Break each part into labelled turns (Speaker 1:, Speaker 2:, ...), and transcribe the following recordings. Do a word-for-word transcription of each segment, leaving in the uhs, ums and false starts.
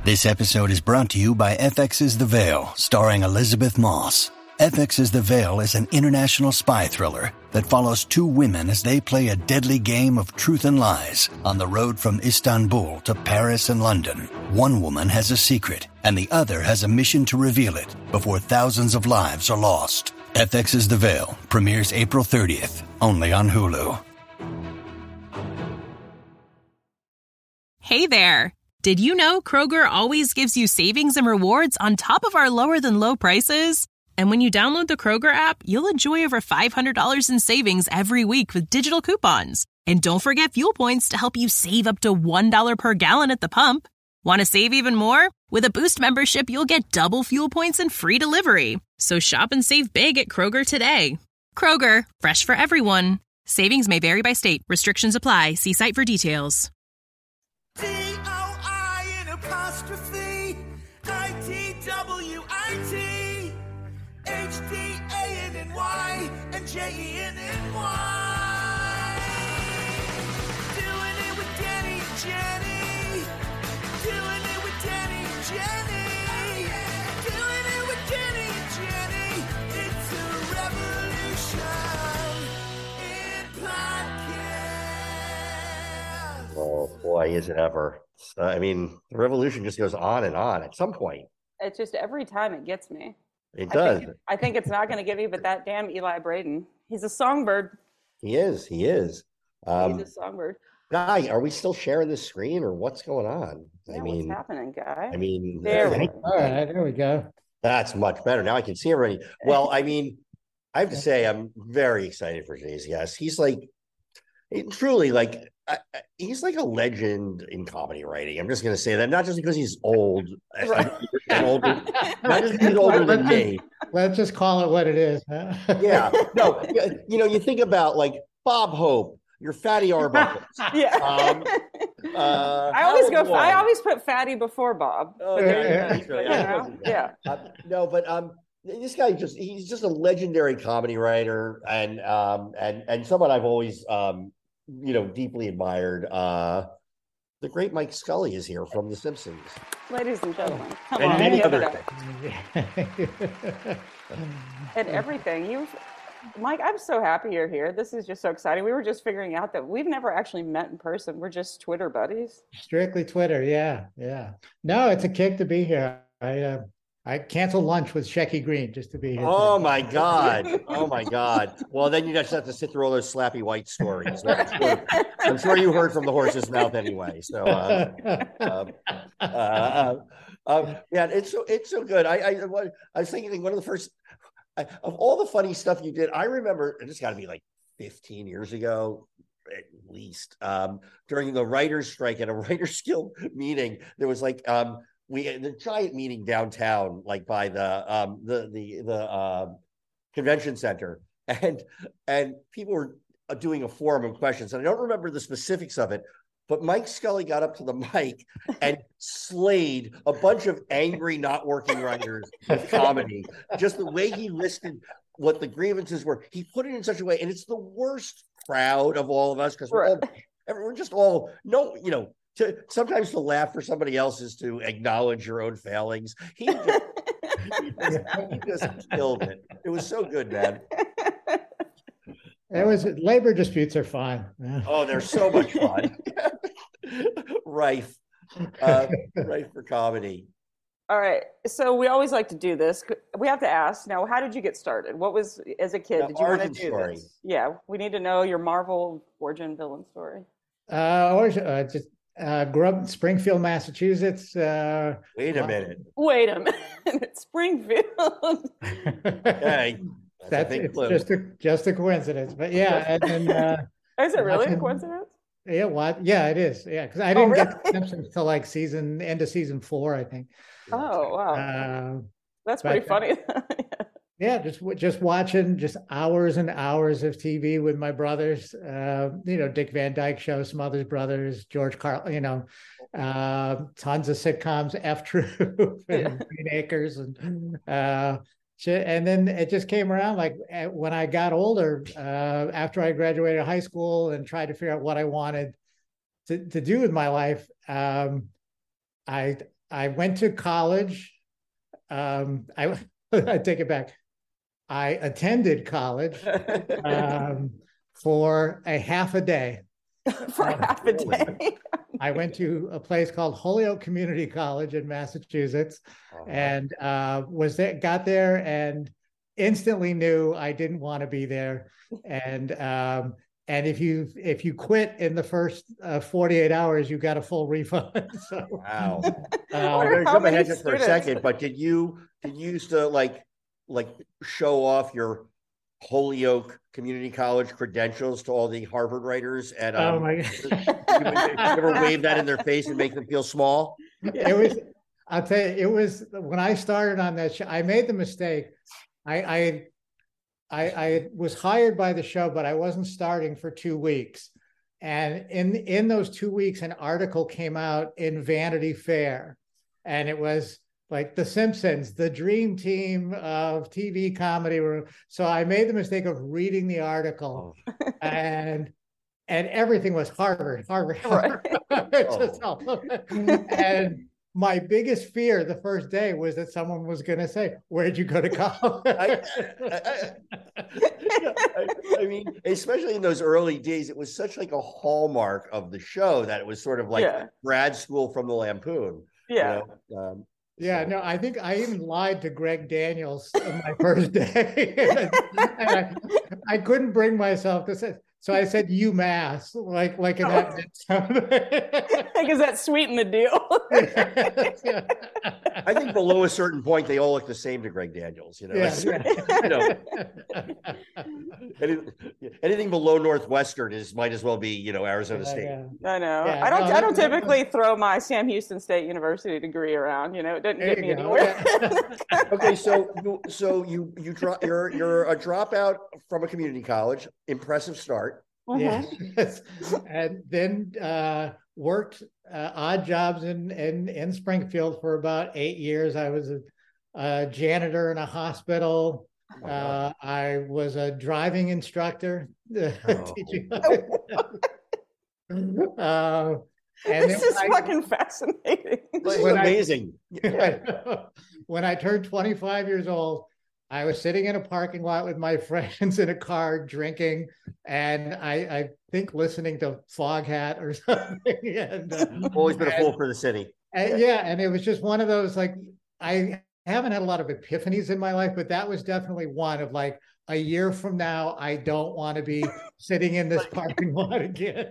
Speaker 1: This episode is brought to you by F X's The Veil, starring Elizabeth Moss. F X's The Veil is an international spy thriller that follows two women as they play a deadly game of truth and lies on the road from Istanbul to Paris and London. One woman has a secret, and the other has a mission to reveal it before thousands of lives are lost. F X's The Veil premieres April thirtieth, only on Hulu.
Speaker 2: Hey there! Did you know Kroger always gives you savings and rewards on top of our lower-than-low prices? And when you download the Kroger app, you'll enjoy over five hundred dollars in savings every week with digital coupons. And don't forget fuel points to help you save up to one dollar per gallon at the pump. Want to save even more? With a Boost membership, you'll get double fuel points and free delivery. So shop and save big at Kroger today. Kroger, fresh for everyone. Savings may vary by state. Restrictions apply. See site for details.
Speaker 3: D O I N apostrophe I T W I T H D A N N Y and J E N N Y. Doing it with Danny and Jenny. Doing it with Danny and Jenny. Doing it with Danny and Jenny. It's a revolution in podcast.
Speaker 4: Oh boy, is it ever. Uh, I mean, the revolution just goes on and on at some point.
Speaker 5: It's just every time it gets me.
Speaker 4: It
Speaker 5: I
Speaker 4: does.
Speaker 5: think, I think it's not going to get me, but that damn Eli Braden. He's a songbird.
Speaker 4: He is. He is. Um,
Speaker 5: He's a songbird.
Speaker 4: Guy, are we still sharing the screen or what's going on?
Speaker 5: Yeah,
Speaker 4: I mean,
Speaker 5: what's happening, guy?
Speaker 4: I mean,
Speaker 5: There
Speaker 4: uh,
Speaker 5: we go.
Speaker 6: All right, there we go.
Speaker 4: that's much better. Now I can see everybody. Well, I mean, I have to say, I'm very excited for Jay's guest. He's like, he- truly like, I, I- he's like a legend in comedy writing. I'm just going to say that, not just because he's old,
Speaker 5: Right.
Speaker 4: and older, not just because he's older than me.
Speaker 6: Let's just call it what it is. Huh?
Speaker 4: Yeah, no, y- you know, you think about like Bob Hope, your Fatty Arbuckle.
Speaker 5: Yeah.
Speaker 4: Um, uh,
Speaker 5: I always go.
Speaker 4: Howard
Speaker 5: I
Speaker 4: Warren.
Speaker 5: always put Fatty before Bob.
Speaker 4: Oh,
Speaker 5: But
Speaker 4: yeah,
Speaker 5: there you
Speaker 4: yeah,
Speaker 5: go.
Speaker 4: he's really-
Speaker 5: You
Speaker 4: yeah,
Speaker 5: know?
Speaker 4: he wasn't bad.
Speaker 5: Yeah.
Speaker 4: Uh, no, but um, this guy just he's just a legendary comedy writer and um and and someone I've always um you know deeply admired. Uh, the great Mike Scully is here from The Simpsons.
Speaker 5: Ladies and gentlemen, come
Speaker 4: And
Speaker 5: on,
Speaker 4: many
Speaker 5: give it
Speaker 4: other
Speaker 5: up. And everything you, Mike. I'm so happy you're here. This is just so exciting. We were just figuring out that we've never actually met in person. We're just Twitter buddies.
Speaker 6: Strictly Twitter, yeah, yeah. No, it's a kick to be here. I uh, I canceled lunch with Shecky Green just to be here.
Speaker 4: Oh
Speaker 6: today.
Speaker 4: my God! Oh my God! Well, then you just have to sit through all those Slappy White stories. I'm sure, I'm sure you heard from the horse's mouth anyway. So. Uh, um, uh, uh, um, yeah, it's so it's so good. I I, what- I was thinking one of the first I, of all the funny stuff you did. I remember and it's got to be like fifteen years ago at least. Um, during the writers' strike at a writers' guild meeting, there was like um, we had the giant meeting downtown, like by the um, the the the uh, convention center, and and people were uh, doing a forum of questions, and I don't remember the specifics of it. But Mike Scully got up to the mic and slayed a bunch of angry, not working writers with comedy. Just the way he listed what the grievances were, he put it in such a way, and it's the worst crowd of all of us because we're all, we're just all no, you know. To, sometimes to laugh for somebody else is to acknowledge your own failings. He just, he just, he just killed it. It was so good, man.
Speaker 6: It was labor disputes are fun.
Speaker 4: Oh, they're so much fun. rife, uh, rife for comedy.
Speaker 5: All right. So we always like to do this. We have to ask now. How did you get started? What was as a kid?
Speaker 4: The
Speaker 5: Did you want to
Speaker 4: origin
Speaker 5: do
Speaker 4: story.
Speaker 5: this? Yeah, we need to know your Marvel origin villain story.
Speaker 6: Uh, or uh, just uh, grew up in Springfield, Massachusetts. Uh,
Speaker 4: Wait a minute.
Speaker 5: Wait a minute, Springfield.
Speaker 4: Hey, that's,
Speaker 6: That's
Speaker 4: a big
Speaker 6: it's
Speaker 4: clue.
Speaker 6: just a just a coincidence, but yeah, and then uh,
Speaker 5: Is it really a
Speaker 6: Watching-
Speaker 5: coincidence?
Speaker 6: yeah, what? Yeah, it is. Yeah, because I
Speaker 5: Oh,
Speaker 6: didn't
Speaker 5: really?
Speaker 6: get The Simpsons till like season end of season four, I think.
Speaker 5: Oh wow,
Speaker 6: Uh,
Speaker 5: that's
Speaker 6: but-
Speaker 5: pretty funny.
Speaker 6: yeah, just w- just watching just hours and hours of T V with my brothers. Uh, you know, Dick Van Dyke Show, Smothers Brothers, George Carl. You know, uh, tons of sitcoms, F Troop and Green Acres, and uh, sh- and then it just came around like uh, when I got older, uh, after I graduated high school and tried to figure out what I wanted to to do with my life. Um, I I went to college. Um, I, I take it back. I attended college um, for a half a day.
Speaker 5: For uh, half a day.
Speaker 6: I went to a place called Holyoke Community College in Massachusetts, uh-huh. and uh, was there, got there and instantly knew I didn't want to be there. And um, and if you if you quit in the first uh, forty-eight hours, you got a full refund. So,
Speaker 4: wow. Uh, I'm going to jump ahead just for a second, but did you did you used to like like show off your Holyoke Community College credentials to all the Harvard writers? And um,
Speaker 6: oh my
Speaker 4: God. you ever wave that in their face and make them feel small?
Speaker 6: It was. I'll tell you. It was when I started on that show. I made the mistake. I, I, I, I was hired by the show, but I wasn't starting for two weeks. And in in those two weeks, an article came out in Vanity Fair, and it was like The Simpsons, the dream team of T V comedy. So I made the mistake of reading the article, oh. and and everything was Harvard, Harvard, Harvard. Right. oh. And my biggest fear the first day was that someone was going to say, "Where'd you go to college?" I,
Speaker 4: I, I, I mean, especially in those early days, it was such like a hallmark of the show that it was sort of like yeah. grad school from the Lampoon.
Speaker 5: Yeah.
Speaker 4: You know? um,
Speaker 6: Yeah, no, I think I even lied to Greg Daniels on my first day. and I, I couldn't bring myself to say, so I said UMass, like like in that.
Speaker 5: Because that sweetened the deal.
Speaker 4: I think below a certain point, they all look the same to Greg Daniels. You know,
Speaker 6: yeah, yeah.
Speaker 4: you know anything, anything below Northwestern is might as well be you know Arizona
Speaker 6: yeah,
Speaker 4: State.
Speaker 6: Yeah.
Speaker 5: I know.
Speaker 6: Yeah,
Speaker 5: I don't.
Speaker 6: no,
Speaker 5: I don't typically throw my Sam Houston State University degree around. You know, it didn't get me go. anywhere.
Speaker 6: Yeah.
Speaker 4: Okay, so you so you you drop you're you're a dropout from a community college. Impressive start.
Speaker 5: Mm-hmm.
Speaker 6: Yes. And then uh, worked uh, odd jobs in, in in Springfield for about eight years. I was a, a janitor in a hospital.
Speaker 4: Oh,
Speaker 6: uh, I was a driving instructor
Speaker 4: oh.
Speaker 6: teaching. uh, and
Speaker 5: this is
Speaker 6: I,
Speaker 5: fucking fascinating.
Speaker 4: This is amazing.
Speaker 6: I, when I turned twenty-five years old, I was sitting in a parking lot with my friends in a car drinking, and I, I think listening to Foghat or something. And, uh,
Speaker 4: Always been a
Speaker 6: and,
Speaker 4: fool for the city.
Speaker 6: And, yeah, and it was just one of those, like, I haven't had a lot of epiphanies in my life, but that was definitely one of like, a year from now, I don't want to be sitting in this parking lot again.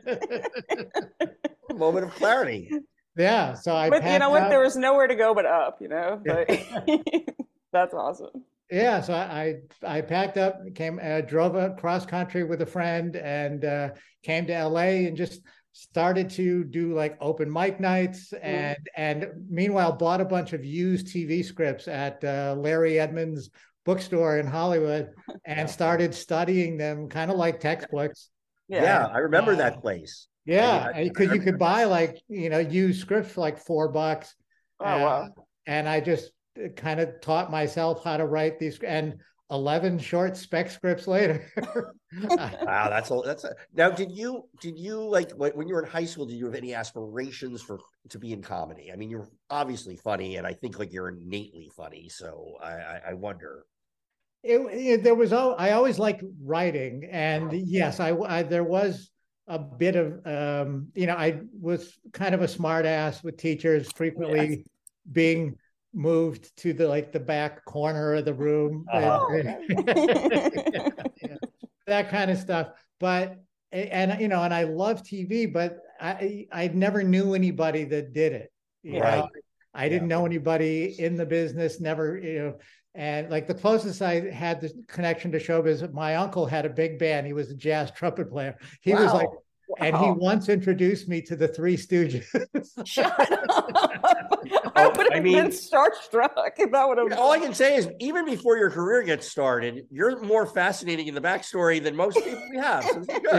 Speaker 4: A moment of clarity.
Speaker 6: Yeah, so I.
Speaker 5: But you know what?
Speaker 6: Out.
Speaker 5: There was nowhere to go but up. You know, but that's awesome.
Speaker 6: Yeah, so I I packed up, came, uh, drove across country with a friend, and uh, came to L A and just started to do like open mic nights, and mm. and meanwhile bought a bunch of used T V scripts at uh, Larry Edmunds' bookstore in Hollywood, and started studying them, kind of like textbooks.
Speaker 4: Yeah, yeah I remember uh, that place.
Speaker 6: Yeah, because you could buy like you know used scripts for like four bucks.
Speaker 5: Oh uh, wow!
Speaker 6: And I just kind of taught myself how to write these, and eleven short spec scripts later.
Speaker 4: Wow, that's a, that's a, now. Did you did you like when you were in high school? Did you have any aspirations for to be in comedy? I mean, you're obviously funny, and I think like you're innately funny. So I, I, I wonder.
Speaker 6: It, it there was I always liked writing, and yes, I, I there was a bit of um, you know I was kind of a smart ass with teachers, frequently yes. being moved to the like the back corner of the room,
Speaker 4: oh.
Speaker 6: yeah, that kind of stuff. But and you know, and I love T V, but I I never knew anybody that did it. You
Speaker 4: right.
Speaker 6: know? I didn't yeah. know anybody in the business. Never, you know. And like the closest I had the connection to showbiz, my uncle had a big band. He was a jazz trumpet player. He wow. was like, wow. and he once introduced me to the Three Stooges.
Speaker 5: Shut up. I would have I mean, been starstruck if that would have.
Speaker 4: All I can say is, even before your career gets started, you're more fascinating in the backstory than most people we have. So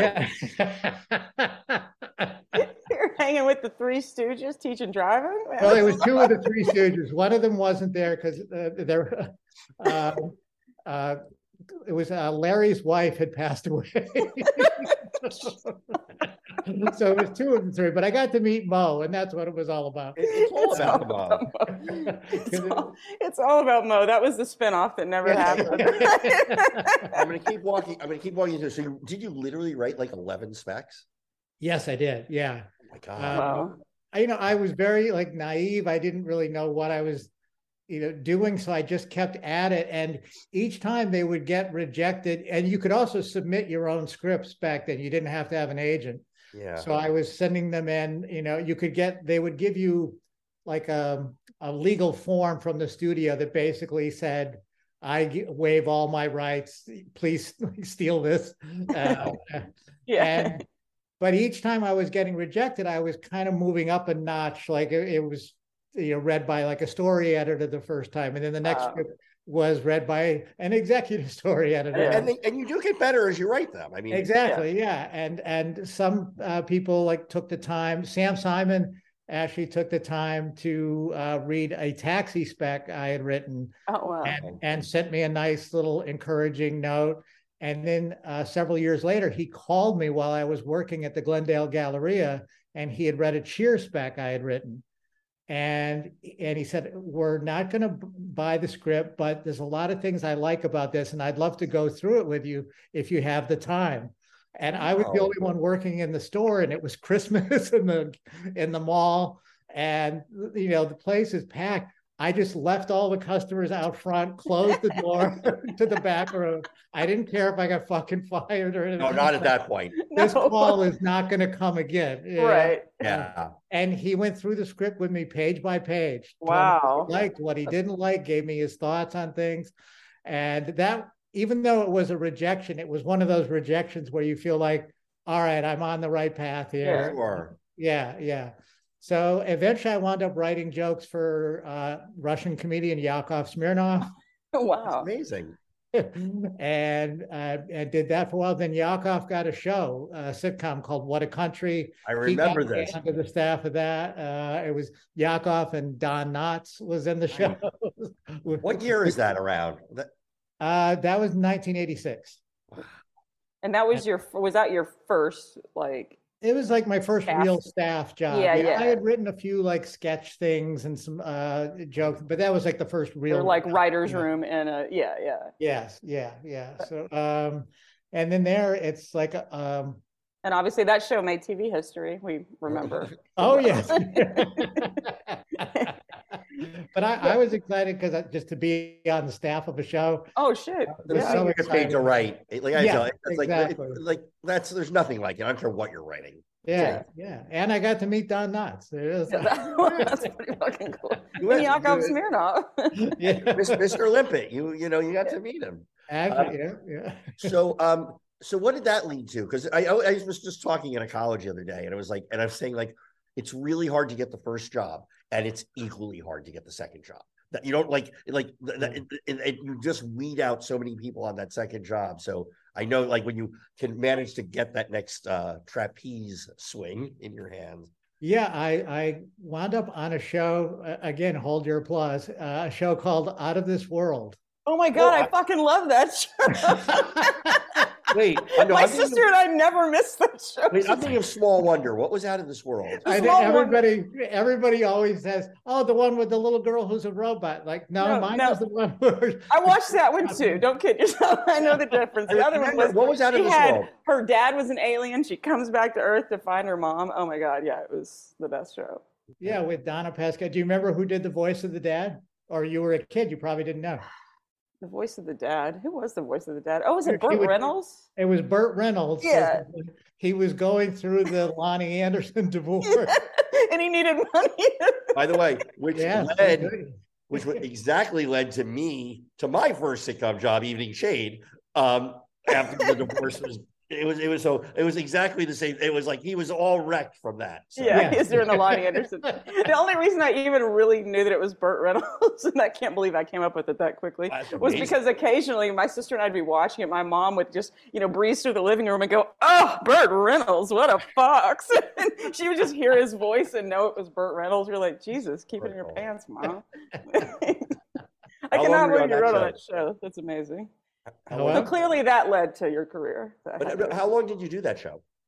Speaker 6: yeah.
Speaker 5: You're hanging with the Three Stooges, teaching driving.
Speaker 6: Well, it was two of the Three Stooges. One of them wasn't there because uh, there. Uh, uh, it was uh, Larry's wife had passed away. So it was two of the three, but I got to meet Mo, and that's what it was all about.
Speaker 4: It- it's all
Speaker 5: It's
Speaker 4: about
Speaker 5: all
Speaker 4: Mo.
Speaker 5: about Mo. It's all, it's all about Mo. That was the spinoff that never happened.
Speaker 4: I'm gonna keep walking. I'm gonna keep walking through. So, you, did you literally write like eleven specs?
Speaker 6: Yes, I did. Yeah.
Speaker 4: Oh my god!
Speaker 6: Um,
Speaker 5: Wow.
Speaker 6: I, you know, I was very like naive. I didn't really know what I was, you know, doing. So I just kept at it. And each time they would get rejected, and you could also submit your own scripts back then. You didn't have to have an agent.
Speaker 4: Yeah.
Speaker 6: So I was sending them in, you know, you could get, they would give you like a, a legal form from the studio that basically said, I g- waive all my rights. Please steal this. Uh,
Speaker 5: Yeah.
Speaker 6: and, but each time I was getting rejected, I was kind of moving up a notch. Like it, it was, you know, read by like a story editor the first time. And then the next
Speaker 5: Wow.
Speaker 6: script was read by an executive story editor.
Speaker 5: Yeah.
Speaker 4: and they, and you do get better as you write them. I mean,
Speaker 6: Exactly, yeah. And and some uh, people like took the time. Sam Simon actually took the time to uh, read a taxi spec I had written
Speaker 5: Oh wow.
Speaker 6: and, and sent me a nice little encouraging note. And then uh, several years later, he called me while I was working at the Glendale Galleria, and he had read a cheer spec I had written. And and he said, we're not going to buy the script, but there's a lot of things I like about this, and I'd love to go through it with you if you have the time. And I was the
Speaker 4: Wow.
Speaker 6: only one working in the store, and it was Christmas in the in the mall, and you know the place is packed. I just left all the customers out front, closed the door to the back room. I didn't care if I got fucking fired or anything.
Speaker 4: no, not at that point.
Speaker 6: This
Speaker 5: No.
Speaker 6: call is not going to come again. you know?
Speaker 5: Right.
Speaker 4: Yeah.
Speaker 6: And he went through the script with me page by page. told me
Speaker 5: Wow.
Speaker 6: What he liked, what he didn't like, gave me his thoughts on things. And that, even though it was a rejection, it was one of those rejections where you feel like, all right, I'm on the right path here.
Speaker 4: Sure.
Speaker 6: Yeah, yeah. So eventually I wound up writing jokes for uh, Russian comedian Yakov Smirnov.
Speaker 5: Wow.
Speaker 4: Amazing.
Speaker 6: and uh, and did that for a while. Then Yakov got a show, a sitcom called What a Country.
Speaker 4: I remember
Speaker 6: he got
Speaker 4: this.
Speaker 6: Under the staff of that, uh, it was Yakov and Don Knotts was in the show.
Speaker 4: What year is that around? That,
Speaker 6: Uh, that was nineteen eighty-six.
Speaker 5: And that was your was that your first like
Speaker 6: It was like my first
Speaker 5: Staff.
Speaker 6: real staff job.
Speaker 5: Yeah, yeah.
Speaker 6: I had written a few like sketch things and some uh, jokes, but that was like the first real
Speaker 5: or like writer's
Speaker 6: Yeah.
Speaker 5: room and a yeah, yeah.
Speaker 6: Yes, yeah, yeah. So, um, and then there, it's like, um,
Speaker 5: And obviously that show made T V history. We remember.
Speaker 6: oh yes. But I, I was excited because just to be on the staff of a show.
Speaker 5: Oh shit.
Speaker 4: the
Speaker 6: Yeah.
Speaker 4: thing
Speaker 6: So
Speaker 4: you get paid to
Speaker 6: excited.
Speaker 4: write. it- Like I
Speaker 6: Yeah,
Speaker 4: tell you, it's like,
Speaker 6: exactly.
Speaker 4: it- like that's there's nothing like it. I don't care what you're writing.
Speaker 6: Yeah, yeah. And I got to meet Don Knotts. It was-
Speaker 5: Yeah, that- that's pretty fucking cool.
Speaker 4: You
Speaker 5: And
Speaker 4: went-
Speaker 5: Yakov
Speaker 4: you-
Speaker 5: Smirnov.
Speaker 6: yeah,
Speaker 4: Mister Limpet, you you know you got to meet him.
Speaker 6: actually, yeah, yeah.
Speaker 4: So um so what did that lead to? Because I I I was just talking in a college the other day, and it was like, and I'm saying like it's really hard to get the first job, and it's equally hard to get the second job. That you don't like like th- th- it, it, it- you just weed out so many people on that second job. So I know like when you can manage to get that next uh trapeze swing in your hands.
Speaker 6: Yeah, I, I wound up on a show, uh, again, hold your applause, uh, a show called Out of This World.
Speaker 5: Oh my god,
Speaker 4: Oh,
Speaker 5: I,
Speaker 4: I-
Speaker 5: fucking love that show.
Speaker 4: Wait, I know,
Speaker 5: My
Speaker 4: I'm thinking
Speaker 5: sister
Speaker 4: of-
Speaker 5: and I never missed that show.
Speaker 4: Wait, I'm thinking of Small Wonder. What was out of this world?
Speaker 6: I think
Speaker 5: Small Wonder.
Speaker 6: everybody, everybody always says, "Oh, the one with the little girl who's a robot." Like, no,
Speaker 5: No,
Speaker 6: mine
Speaker 5: no.
Speaker 6: was the one where
Speaker 5: I watched that one too. Don't kid yourself. I know the difference. The
Speaker 4: I
Speaker 5: other one
Speaker 4: remember-
Speaker 5: was
Speaker 4: what was out of
Speaker 5: she
Speaker 4: this
Speaker 5: had,
Speaker 4: world?
Speaker 5: her dad was an alien. She comes back to Earth to find her mom. Oh my god, yeah, it was the best show.
Speaker 6: yeah, with Donna Pesca. Do you remember who did the voice of the dad? Or you were a kid, you probably didn't know.
Speaker 5: The voice of the dad. Who was the voice of the dad? Oh, was it
Speaker 6: He
Speaker 5: Burt
Speaker 6: would-
Speaker 5: Reynolds?
Speaker 6: It was Burt Reynolds.
Speaker 5: Yeah.
Speaker 6: He was going through the Lonnie Anderson divorce.
Speaker 5: And he needed money.
Speaker 4: By the way, which
Speaker 6: Yeah.
Speaker 4: led which would exactly led to me to my first sitcom job, Evening Shade. Um, after the divorce was, it was, it was so, it was exactly the same. It was like he was all wrecked from that. So.
Speaker 5: Yeah,
Speaker 6: Yeah.
Speaker 5: he's doing the Lonnie Anderson. The only reason I even really knew that it was Burt Reynolds, and I can't believe I came up with it that quickly,
Speaker 4: That's
Speaker 5: was
Speaker 4: amazing.
Speaker 5: because occasionally my sister and I'd be watching it. My mom would just, you know, breeze through the living room and go, "Oh, Burt Reynolds, what a fox!" And she would just hear his voice and know it was Burt Reynolds. You're like, Jesus, keep it in your pants, mom. I
Speaker 4: How long
Speaker 5: cannot
Speaker 4: were you
Speaker 5: believe
Speaker 4: on
Speaker 5: you
Speaker 4: that
Speaker 5: wrote on
Speaker 4: show?
Speaker 5: that show. That's amazing.
Speaker 4: How
Speaker 6: Well,
Speaker 5: So
Speaker 4: long,
Speaker 5: clearly that led to your career. That had
Speaker 4: but
Speaker 5: to-
Speaker 4: how long did you do that show?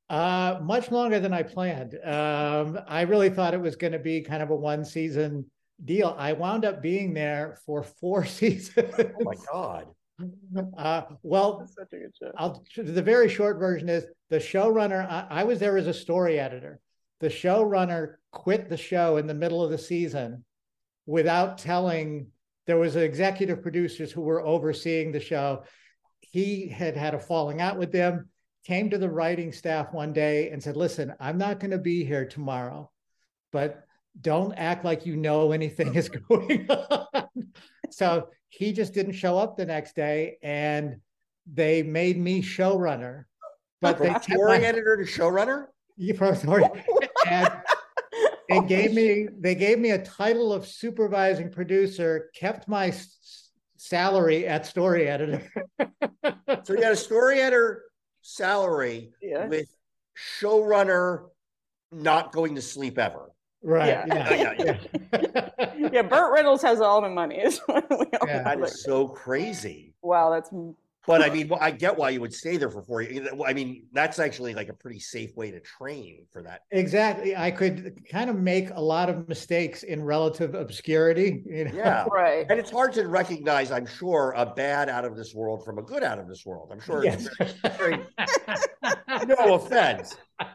Speaker 6: Uh, much longer than I planned. Um, I really thought it was going to be kind of a one season deal. I wound up being there for four seasons.
Speaker 4: Oh my God.
Speaker 6: Uh, well,
Speaker 5: That's such a good show.
Speaker 6: I'll, the very short version is the showrunner, I, I was there as a story editor. The showrunner quit the show in the middle of the season without telling, there was executive producers who were overseeing the show. He had had a falling out with them, came to the writing staff one day and said, listen, I'm not going to be here tomorrow, but don't act like you know anything is going on. So he just didn't show up the next day, and they made me showrunner. But
Speaker 4: From
Speaker 6: they
Speaker 4: story editor to showrunner?
Speaker 6: And they gave me they gave me a title of supervising producer, kept my s- salary at story editor.
Speaker 4: So you got a story editor salary
Speaker 5: Yeah.
Speaker 4: with showrunner not going to sleep ever.
Speaker 6: Right.
Speaker 5: Yeah.
Speaker 6: Yeah.
Speaker 4: Yeah, yeah,
Speaker 6: yeah.
Speaker 5: Yeah, Burt Reynolds has all the money. Is what we always
Speaker 6: Yeah.
Speaker 4: That
Speaker 5: like.
Speaker 4: is so crazy.
Speaker 5: Wow, that's
Speaker 4: But I mean, well, I get why you would stay there for four years. I mean, that's actually like a pretty safe way to train for that.
Speaker 6: Exactly. I could kind of make a lot of mistakes in relative obscurity. You know?
Speaker 4: Yeah.
Speaker 5: right.
Speaker 4: And it's hard to recognize, I'm sure, a bad out of this world from a good out of this world. I'm sure it's
Speaker 6: Yes.
Speaker 4: very, very, no offense.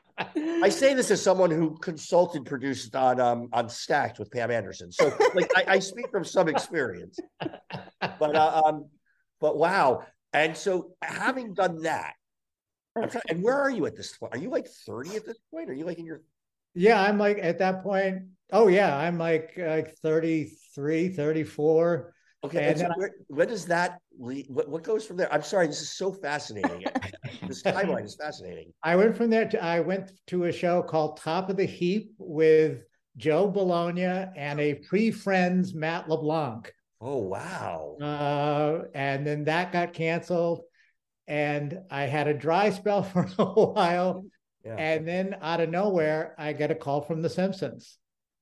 Speaker 4: I say this as someone who consulted, produced on um on Stacked with Pam Anderson. So like I, I speak from some experience. But uh, um, but wow. And so having done that, I'm trying, and where are you at this point? Are you like thirty at this point? Are you like in your
Speaker 6: Yeah, I'm like at that point. Oh yeah, I'm like like thirty-three, thirty-four.
Speaker 4: okay?
Speaker 6: And
Speaker 4: And so
Speaker 6: then I-
Speaker 4: where, where does that lead? What, what goes from there? I'm sorry, this is so fascinating. This timeline is fascinating.
Speaker 6: I went from there to I went to a show called Top of the Heap with Joe Bologna and a pre-Friends Matt LeBlanc.
Speaker 4: Oh wow.
Speaker 6: Uh, and then that got canceled, and I had a dry spell for a while.
Speaker 4: Yeah.
Speaker 6: And then out of nowhere, I get a call from The Simpsons.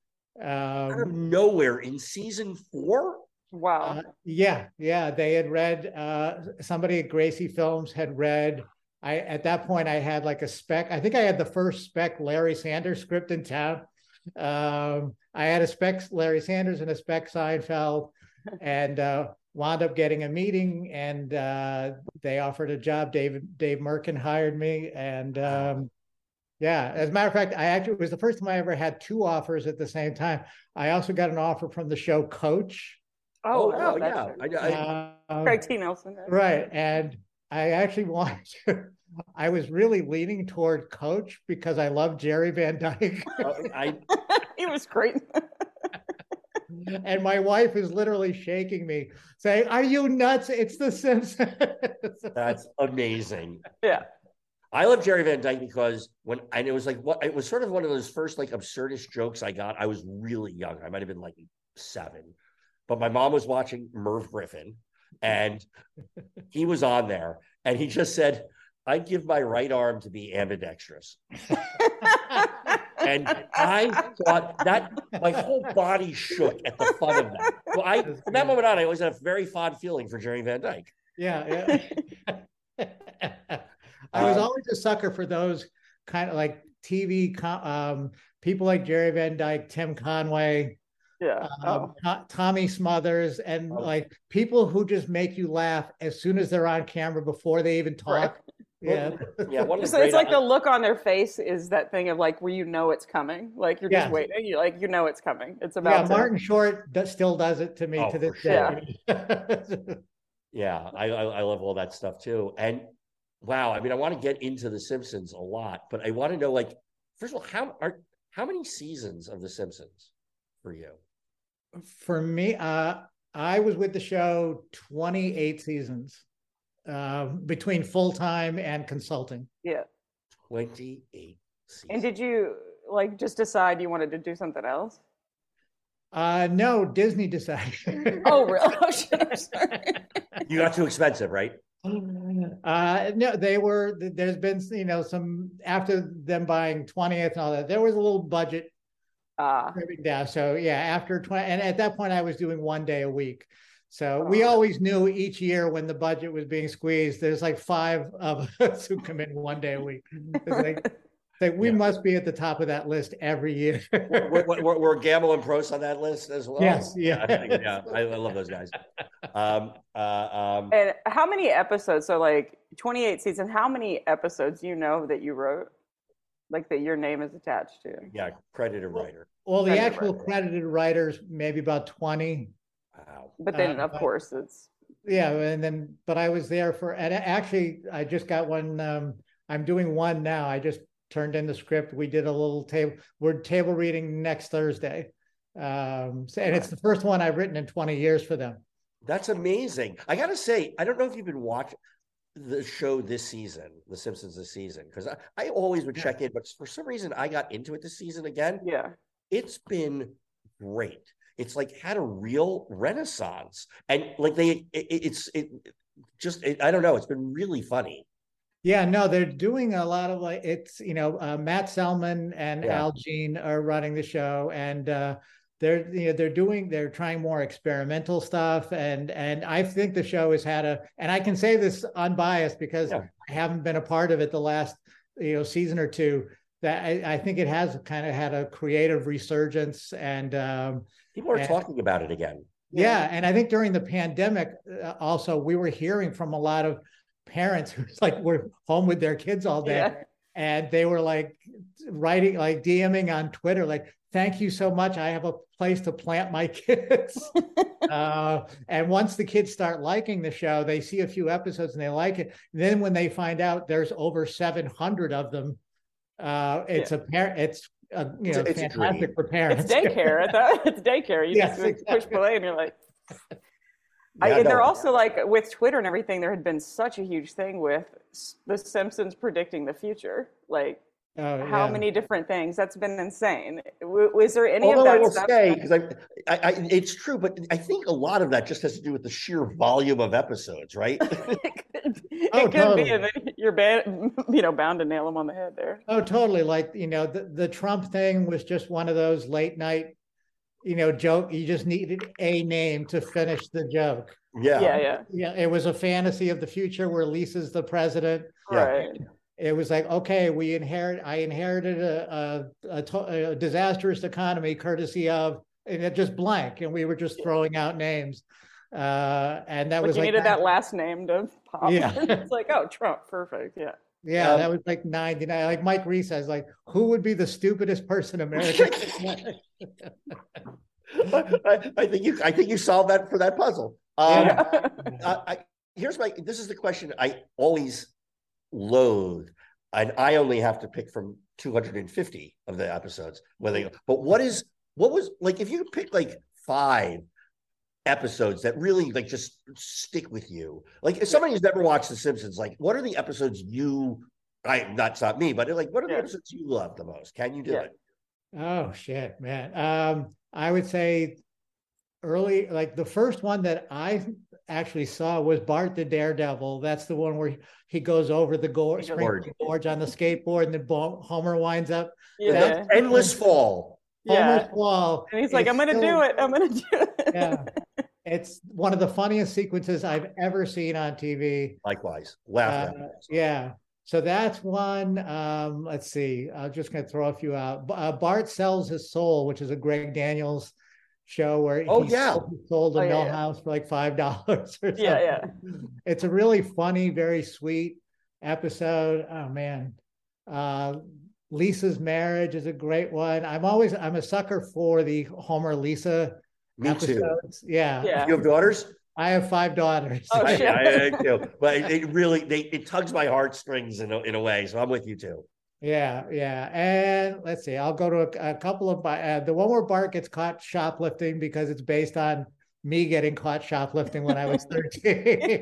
Speaker 4: Out of
Speaker 6: Um,
Speaker 4: nowhere in season four.
Speaker 5: Wow.
Speaker 6: uh, yeah, yeah, they had read. Uh, somebody at Gracie Films had read. I at that point I had like a spec. I think I had the first spec Larry Sanders script in town. Um, I had a spec Larry Sanders and a spec Seinfeld, and uh, wound up getting a meeting, and uh, they offered a job. David Dave Merkin hired me, and um, yeah, as a matter of fact, I actually it was the first time I ever had two offers at the same time. I also got an offer from the show Coach.
Speaker 5: oh,
Speaker 4: Oh,
Speaker 5: wow,
Speaker 4: wow,
Speaker 5: that's
Speaker 4: yeah. I, I,
Speaker 6: Um,
Speaker 5: Craig T. Nelson.
Speaker 6: Right. And I actually wanted to, I was really leaning toward Coach because I love Jerry Van Dyke.
Speaker 4: I,
Speaker 5: he was great.
Speaker 6: And my wife is literally shaking me, saying, "Are you nuts? It's The Simpsons."
Speaker 4: that's amazing.
Speaker 5: yeah.
Speaker 4: I love Jerry Van Dyke because when and it was like what it was sort of one of those first like absurdist jokes I got. I was really young. I might have been like seven, but my mom was watching Merv Griffin, and he was on there, and he just said, "I'd give my right arm to be ambidextrous." And I thought that my whole body shook at the fun of that. Well, I
Speaker 6: That's
Speaker 4: from that
Speaker 6: good.
Speaker 4: moment on, I always had a very fond feeling for Jerry Van Dyke.
Speaker 6: Yeah, yeah. I was
Speaker 4: Um,
Speaker 6: always a sucker for those kind of like T V co- um, people like Jerry Van Dyke, Tim Conway,
Speaker 5: yeah.
Speaker 6: um, To- Tommy Smothers, and
Speaker 4: Oh.
Speaker 6: like people who just make you laugh as soon as they're on camera before they even talk. Yeah.
Speaker 4: Yeah, one of the
Speaker 5: So it's
Speaker 4: great-
Speaker 5: like the look on their face is that thing of like where you know it's coming. Like you're
Speaker 6: Yeah.
Speaker 5: just waiting. You like you know it's coming. It's about
Speaker 6: Yeah,
Speaker 5: to-
Speaker 6: Martin Short does, still does it to me
Speaker 4: Oh,
Speaker 6: to this
Speaker 4: for
Speaker 6: day.
Speaker 4: Yeah, I, I I love all that stuff too. And wow, I mean, I want to get into The Simpsons a lot, but I want to know, like, first of all, how are how many seasons of The Simpsons for you?
Speaker 6: For me, uh, I was with the show twenty-eight seasons uh, between full time and consulting.
Speaker 5: yeah.
Speaker 4: Twenty-eight seasons.
Speaker 5: And did you like just decide you wanted to do something else?
Speaker 6: Uh, no, Disney decided.
Speaker 5: Oh, really? Oh, shit. I'm sorry.
Speaker 4: You got too expensive, right?
Speaker 6: Uh, no, they were. There's been, you know, some after them buying twentieth and all that. There was a little budget
Speaker 5: Ah,
Speaker 6: trimming down. So yeah, after twenty, and at that point, I was doing one day a week. So we always knew each year when the budget was being squeezed, there's like five of us who come in one day a week. It's like, it's like we yeah. must be at the top of that list every year.
Speaker 4: we're, we're, we're Gamble and Prost on that list as well.
Speaker 6: Yes, yeah,
Speaker 4: yeah, yeah I, I love those guys. Um, uh, um,
Speaker 5: and how many episodes? So like twenty-eight seasons. How many episodes do you know that you wrote? Like that your name is attached to?
Speaker 4: Yeah, credited writer.
Speaker 6: Well, the credited actual writer. credited writers maybe about twenty.
Speaker 4: Wow.
Speaker 5: But then, uh, of
Speaker 6: but,
Speaker 5: course, it's
Speaker 6: yeah, and then but I was there for, and actually, I just got one. Um, I'm doing one now. I just turned in the script. We did a little table. We're table reading next Thursday, um, so, and it's the first one I've written in twenty years for them.
Speaker 4: That's amazing. I gotta say, I don't know if you've been watching the show this season, The Simpsons this season, because I, I always would check in, but for some reason I got into it this season again.
Speaker 5: Yeah,
Speaker 4: it's been great. It's like had a real renaissance, and like they, it, it's it just it, I don't know. It's been really funny.
Speaker 6: Yeah, no, they're doing a lot of like it's you know uh, Matt Selman and
Speaker 4: yeah.
Speaker 6: Al Jean are running the show, and uh, they're you know they're doing they're trying more experimental stuff, and and I think the show has had a, and I can say this unbiased because yeah. I haven't been a part of it the last you know season or two. That I, I think it has kind of had a creative resurgence, and um,
Speaker 4: people are
Speaker 6: and,
Speaker 4: talking about it again.
Speaker 6: Yeah, and I think during the pandemic, uh, also we were hearing from a lot of parents who like were home with their kids all day, yeah. and they were like writing, like DMing on Twitter, like, "Thank you so much. I have a place to plant my kids." uh, and once the kids start liking the show, they see a few episodes and they like it. Then when they find out there's over seven hundred of them. Uh, it's yeah. a parent. It's uh, you know it's, it's fantastic for parents.
Speaker 5: It's daycare. I thought it's daycare. You yes, just exactly. push play, and you're like.
Speaker 4: Yeah,
Speaker 5: I, and
Speaker 4: no,
Speaker 5: they're also like with Twitter and everything. There had been such a huge thing with The Simpsons predicting the future. Like
Speaker 6: oh,
Speaker 5: how
Speaker 6: yeah.
Speaker 5: many different things? That's been insane. Was there any
Speaker 4: Although
Speaker 5: of that
Speaker 4: I will
Speaker 5: stuff?
Speaker 4: say, because I, I, I, it's true, but I think a lot of that just has to do with the sheer volume of episodes, right?
Speaker 5: it
Speaker 6: oh,
Speaker 5: could
Speaker 6: totally.
Speaker 5: be, and you're bound, you know, bound to nail them on the head there.
Speaker 6: Oh, totally. Like you know, the the Trump thing was just one of those late night, you know, joke. You just needed a name to finish the joke.
Speaker 4: Yeah,
Speaker 5: yeah, yeah.
Speaker 6: Yeah, it was a fantasy of the future where Lisa's the president.
Speaker 5: Right.
Speaker 6: It was like, okay, we inherit. I inherited a a, a, a disastrous economy courtesy of, and it just blank, and we were just throwing out names, uh, and that
Speaker 5: like
Speaker 6: was
Speaker 5: you
Speaker 6: like
Speaker 5: needed that, that last name to pop.
Speaker 6: Yeah,
Speaker 5: it's like, oh, Trump, perfect, yeah.
Speaker 6: Yeah,
Speaker 4: um,
Speaker 6: that was like ninety-nine. Like Mike Reese says, like, who would be the stupidest person America?
Speaker 4: I, I think you. I think you solved that for that puzzle. Um,
Speaker 5: yeah.
Speaker 4: I, I, here's my. This is the question I always loathe, and I only have to pick from two hundred fifty of the episodes. Where they, but what is what was like? If you could pick like five episodes that really like just stick with you, like if somebody who's never watched The Simpsons, like what are the episodes you? I that's not me, but like what are the
Speaker 5: yeah.
Speaker 4: episodes you love the most? Can you do
Speaker 5: yeah.
Speaker 4: it?
Speaker 6: Oh shit, man. Um, I would say early, like the first one that I actually saw was Bart the Daredevil. That's the one where he goes over the gorge, gorge on the skateboard, and then Homer winds up.
Speaker 5: Yeah,
Speaker 4: That's endless fall.
Speaker 6: Homer's
Speaker 5: yeah.
Speaker 6: fall.
Speaker 5: And he's like, "I'm going to
Speaker 6: still,
Speaker 5: do it. I'm going to do it."
Speaker 6: Yeah, it's one of the funniest sequences I've ever seen on T V.
Speaker 4: Likewise, laugh.
Speaker 6: Uh, yeah. So that's one. Um, let's see. I'm just going to throw a few out. Uh, Bart Sells His Soul, which is a Greg Daniels show where
Speaker 4: oh,
Speaker 6: he
Speaker 4: yeah.
Speaker 6: sold, sold a
Speaker 5: oh, yeah,
Speaker 6: millhouse yeah. for like five dollars or something.
Speaker 5: Yeah, yeah.
Speaker 6: It's a really funny, very sweet episode. Oh man. Uh, Lisa's Marriage is a great one. I'm always I'm a sucker for the Homer Lisa
Speaker 4: Me
Speaker 6: episodes.
Speaker 4: Too.
Speaker 6: Yeah.
Speaker 5: yeah.
Speaker 4: You have daughters?
Speaker 6: I have five daughters.
Speaker 5: Oh,
Speaker 4: I,
Speaker 5: shit.
Speaker 4: I, I do. But it, it really they, it tugs my heartstrings in a, in a way. So I'm with you too.
Speaker 6: Yeah, yeah. And let's see, I'll go to a, a couple of uh, the one where Bart gets caught shoplifting because it's based on me getting caught shoplifting when I was thirteen.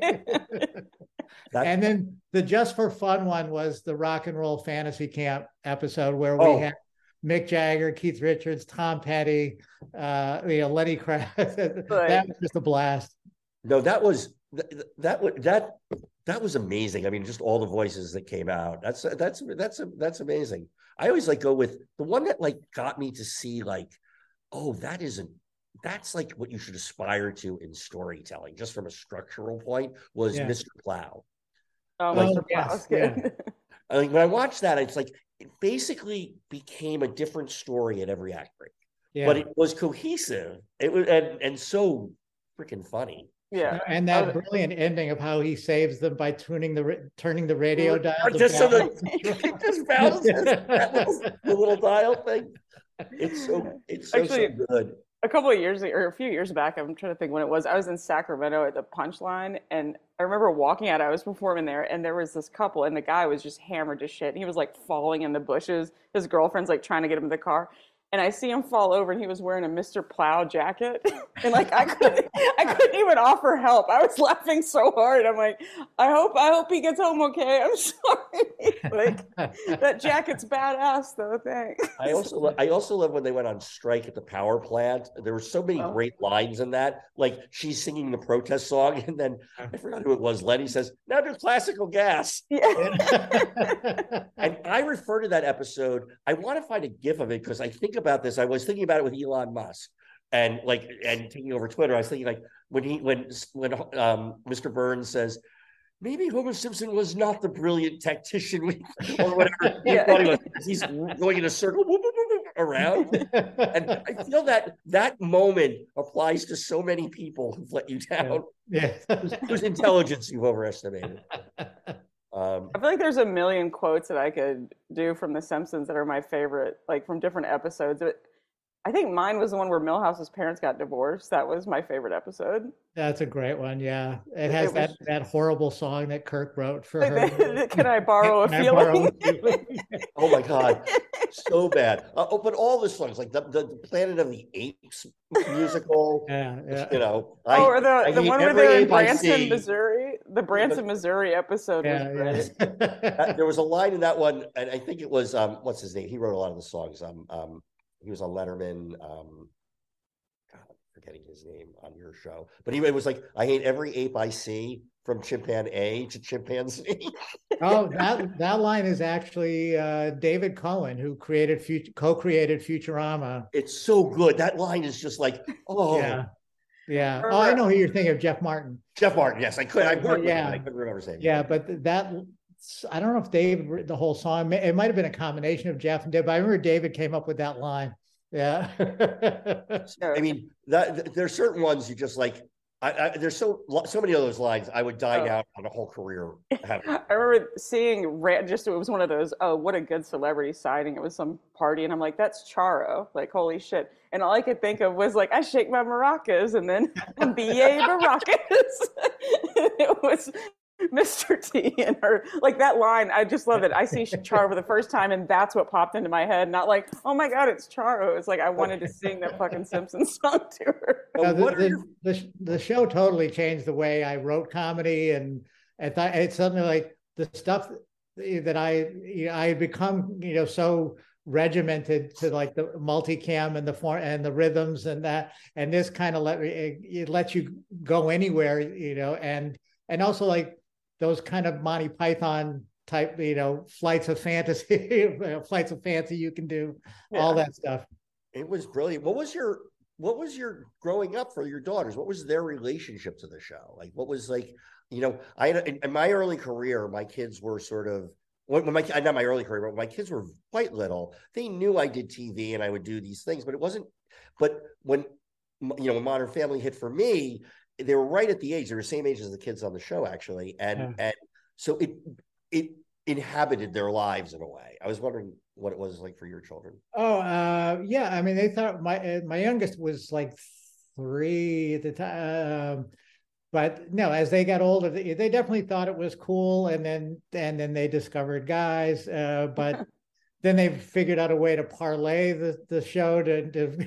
Speaker 6: And then the Just for Fun one was the Rock and Roll Fantasy Camp episode where we
Speaker 4: oh.
Speaker 6: had Mick Jagger, Keith Richards, Tom Petty, uh, you know, Lenny Kravitz. That was just a blast.
Speaker 4: No, that was that that that that was amazing. I mean, just all the voices that came out. That's that's that's that's amazing. I always like go with the one that like got me to see like, oh, that is a that's like what you should aspire to in storytelling, just from a structural point, was
Speaker 6: Yeah.
Speaker 4: Mister Plow.
Speaker 5: Oh,
Speaker 6: Oh,
Speaker 5: Mister
Speaker 6: yes,
Speaker 5: Plow's good.
Speaker 4: I mean, when I watched that, it's like it basically became a different story at every act break,
Speaker 6: Yeah.
Speaker 4: but it was cohesive. It was and and so freaking funny.
Speaker 5: Yeah.
Speaker 6: And
Speaker 5: I
Speaker 6: that
Speaker 5: was-
Speaker 6: brilliant ending of how he saves them by tuning the ra- turning the radio dial. to
Speaker 4: Just so
Speaker 6: balance.
Speaker 4: that it just balances that little, the little dial thing. It's so it's so,
Speaker 5: Actually,
Speaker 4: so good.
Speaker 5: a couple of years or a few years back, I'm trying to think when it was. I was in Sacramento at the Punchline, and I remember walking out. I was performing there, and there was this couple, and the guy was just hammered to shit. And he was like falling in the bushes. His girlfriend's like trying to get him in the car, and I see him fall over, and he was wearing a Mister Plow jacket, and like I couldn't, I couldn't even offer help. I was laughing so hard. I'm like, I hope, I hope he gets home okay. I'm sorry. Like that jacket's badass though. Thanks.
Speaker 4: I also lo- I also love when they went on strike at the power plant. There were so many
Speaker 5: Oh.
Speaker 4: great lines in that. Like she's singing the protest song, and then I forgot who it was. Lenny says, "Now do classical gas."
Speaker 5: Yeah.
Speaker 4: And I refer to that episode. I want to find a GIF of it because I think about this. I was thinking about it with Elon Musk and like and taking over Twitter. I was thinking like when he when when um, Mister Burns says, maybe Homer Simpson was not the brilliant tactician we, or whatever he
Speaker 5: Yeah.
Speaker 4: thought he was. He's going in a circle whoop, whoop, whoop, whoop, around. And I feel that that moment applies to so many people who've let you down,
Speaker 6: Yeah.
Speaker 4: whose, whose intelligence you've overestimated. Um,
Speaker 5: I feel like there's a million quotes that I could do from The Simpsons that are my favorite, like from different episodes. But I think mine was the one where Milhouse's parents got divorced. That was my favorite episode.
Speaker 6: That's a great one. Yeah. It has
Speaker 5: It
Speaker 6: that,
Speaker 5: was-
Speaker 6: that horrible song that Kirk wrote for
Speaker 5: Like,
Speaker 6: her.
Speaker 5: Can I borrow a
Speaker 6: Can I borrow a
Speaker 5: feeling?
Speaker 6: feeling?
Speaker 4: oh my God, so bad. Uh, oh, but all the songs, like the, the Planet of the Apes musical,
Speaker 6: Yeah. Yeah.
Speaker 4: you know. I,
Speaker 5: Oh, or the,
Speaker 4: I
Speaker 5: the
Speaker 4: hate
Speaker 5: one where
Speaker 4: every
Speaker 5: they're in
Speaker 4: ape I
Speaker 5: Branson,
Speaker 4: see.
Speaker 5: Missouri. The Branson, Missouri episode was
Speaker 6: Yeah,
Speaker 5: great.
Speaker 6: yeah.
Speaker 4: Uh, there was a line in that one, and I think it was um, what's his name? He wrote a lot of the songs. Um, um, he was on Letterman. Um, God, I'm forgetting his name on your show, but he it was like, I hate every ape I see, from chimpanzee to chimpanzee.
Speaker 6: Oh, that that line is actually uh, David Cohen, who created Fut- co-created Futurama.
Speaker 4: It's so good. That line is just like, oh,
Speaker 6: Yeah, yeah. Oh, I know who you're thinking of, Jeff Martin.
Speaker 4: Jeff Martin. Yes, I could. I worked with
Speaker 6: Yeah.
Speaker 4: him. I couldn't remember saying.
Speaker 6: Yeah, but that I don't know if David wrote the whole song. It might have been a combination of Jeff and David. But I remember David came up with that line. Yeah.
Speaker 4: I mean, that there's certain ones you just like. I, I, there's so so many of those lines. I would die
Speaker 5: Oh.
Speaker 4: down on a whole career. having.
Speaker 5: I remember seeing Ra- just it was one of those, oh, what a good celebrity sighting. It was some party, and I'm like, that's Charo. Like, holy shit. And all I could think of was like, I shake my maracas, and then B A maracas. It was Mister T and her, like that line. I just love it. I see Charo for the first time, and that's what popped into my head. Not like, oh my God, it's Charo. It's like I wanted to sing that fucking Simpsons song to her.
Speaker 4: But
Speaker 6: No, the,
Speaker 4: what are
Speaker 6: the,
Speaker 4: your-
Speaker 6: the, sh- the show totally changed the way I wrote comedy, and I thought it's something like the stuff that I you know, I had become you know so regimented to like the multicam and the form and the rhythms and that, and this kind of let me it, it lets you go anywhere, you know, and and also like those kind of Monty Python type, you know, flights of fantasy, flights of fancy you can do, all
Speaker 5: Yeah.
Speaker 6: that stuff.
Speaker 4: It was brilliant. What was your what was your growing up for your daughters? What was their relationship to the show? Like, what was like, you know, I in, in my early career, my kids were sort of when, when my not my early career, but when my kids were quite little, they knew I did T V and I would do these things, but it wasn't. But when you know, when Modern Family hit for me, they were right at the age. They were the same age as the kids on the show, actually, and
Speaker 6: Yeah.
Speaker 4: and so it it inhabited their lives in a way. I was wondering what it was like for your children.
Speaker 6: Oh, uh, yeah. I mean, they thought my uh, my youngest was like three at the time, um, but no, as they got older, they, they definitely thought it was cool, and then and then they discovered guys, uh, but. Then they figured out a way to parlay the, the show to, to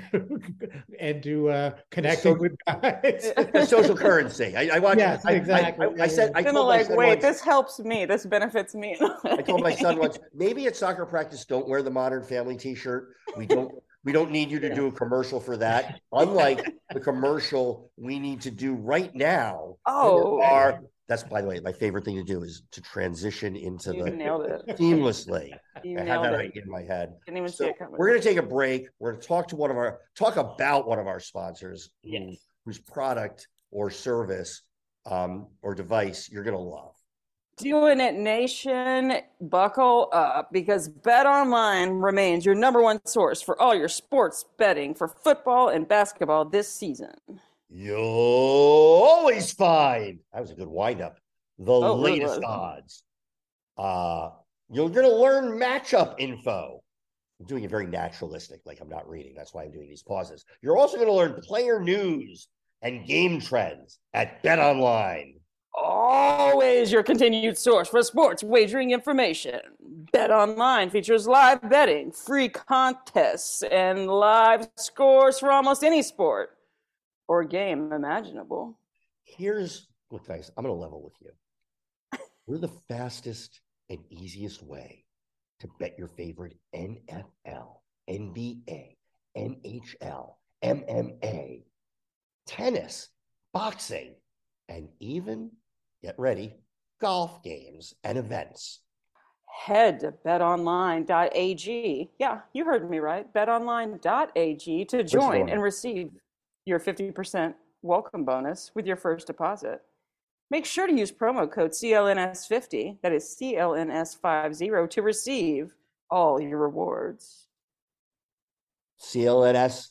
Speaker 6: and to uh, connecting
Speaker 4: So-
Speaker 6: with guys.
Speaker 4: The social currency. I, I watched.
Speaker 6: Yes,
Speaker 4: I, I-
Speaker 6: exactly.
Speaker 4: I, I said. I
Speaker 5: Then
Speaker 4: told
Speaker 5: they're
Speaker 4: my
Speaker 5: like,
Speaker 4: son
Speaker 5: wait,
Speaker 4: once-
Speaker 5: this helps me. This benefits me.
Speaker 4: I told my son once, maybe at soccer practice, don't wear the Modern Family T-shirt. We don't. We don't need you to do a commercial for that. Unlike the commercial we need to do right now.
Speaker 5: Oh.
Speaker 4: for our That's, by the way, my favorite thing to do is to transition into
Speaker 5: You
Speaker 4: the
Speaker 5: nailed it.
Speaker 4: seamlessly.
Speaker 5: You
Speaker 4: I had
Speaker 5: nailed
Speaker 4: that
Speaker 5: it.
Speaker 4: idea in my head.
Speaker 5: Didn't even
Speaker 4: So
Speaker 5: see it coming.
Speaker 4: we're going to take a break. We're going to talk to one of our talk about one of our sponsors, who-
Speaker 7: Yes.
Speaker 4: whose product or service um, or device you're going to love.
Speaker 5: Doing it, nation. Buckle up, because BetOnline remains your number one source for all your sports betting for football and basketball this season.
Speaker 4: You'll always find, that was a good windup, the
Speaker 5: Oh, it really
Speaker 4: latest
Speaker 5: was.
Speaker 4: odds. Uh, you're going to learn matchup info. I'm doing it very naturalistic, like I'm not reading. That's why I'm doing these pauses. You're also going to learn player news and game trends at BetOnline.
Speaker 5: Always your continued source for sports wagering information. BetOnline features live betting, free contests, and live scores for almost any sport or game imaginable.
Speaker 4: Here's, look, guys, I'm going to level with you. We're the fastest and easiest way to bet your favorite N F L, N B A, N H L, M M A, tennis, boxing, and even, get ready, golf games and events.
Speaker 5: Head to bet online dot a g. Yeah, you heard me right. bet online dot a g to join and receive your fifty percent welcome bonus with your first deposit. Make sure to use promo code C L N S fifty, that is C L N S fifty, to receive all your rewards.
Speaker 4: C L N S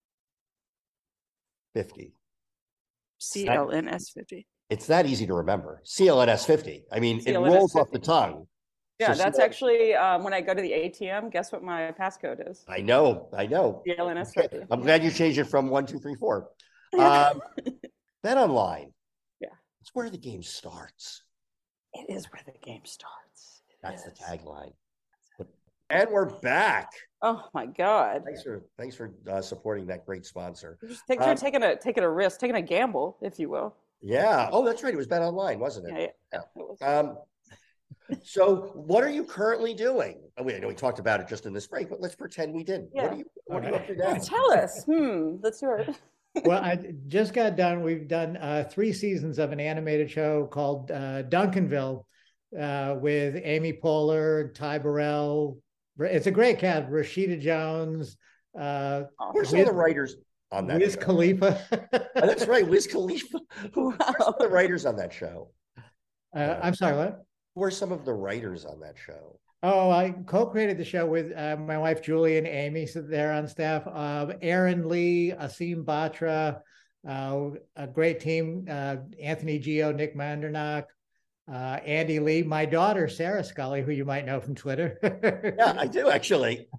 Speaker 4: fifty.
Speaker 5: C L N S fifty.
Speaker 4: It's that easy to remember. C L N S fifty. I mean,
Speaker 5: C L N S
Speaker 4: it rolls
Speaker 5: fifty.
Speaker 4: off the tongue.
Speaker 5: Yeah,
Speaker 4: So
Speaker 5: that's
Speaker 4: C L-
Speaker 5: actually um, when I go to the A T M, guess what my passcode is?
Speaker 4: I know, I know.
Speaker 5: C L N S
Speaker 4: Okay.
Speaker 5: fifty.
Speaker 4: I'm glad you changed it from one, two, three, four. Um, BetOnline.
Speaker 5: Yeah.
Speaker 4: It's where the game starts.
Speaker 5: It is where the game starts. It
Speaker 4: That's the
Speaker 5: is.
Speaker 4: tagline. But- And we're back.
Speaker 5: Oh my God.
Speaker 4: Thanks for thanks for uh, supporting that great sponsor.
Speaker 5: You're, just take,
Speaker 4: Um,
Speaker 5: you're taking a taking a risk, taking a gamble, if you will.
Speaker 4: Yeah. Oh, that's right. It was BetOnline, wasn't
Speaker 5: Yeah,
Speaker 4: it?
Speaker 5: yeah. It was.
Speaker 4: Um, so what are you currently doing? I mean, I know we talked about it just in this break, but let's pretend we didn't. What
Speaker 5: Yeah.
Speaker 4: are you what are you up to now?
Speaker 5: Tell us. Hmm. Let's hear it.
Speaker 6: Well, I just got done. We've done uh, three seasons of an animated show called uh, Duncanville uh, with Amy Poehler, Ty Burrell. It's a great cast. Rashida Jones, uh,
Speaker 4: Where's some of the writers on that
Speaker 6: Wiz
Speaker 4: show?
Speaker 6: Khalifa.
Speaker 4: Oh, that's right, Wiz Khalifa. Who who are some of the writers on that show?
Speaker 6: uh, I'm sorry, what?
Speaker 4: Who are some of the writers on that show?
Speaker 6: Oh, I co-created the show with uh, my wife Julie and Amy, so they're on staff. Um, Aaron Lee, Asim Batra, uh, a great team. Uh, Anthony Gio, Nick Mandernock, uh, Andy Lee, my daughter Sarah Scully, who you might know from Twitter.
Speaker 4: Yeah, I do actually.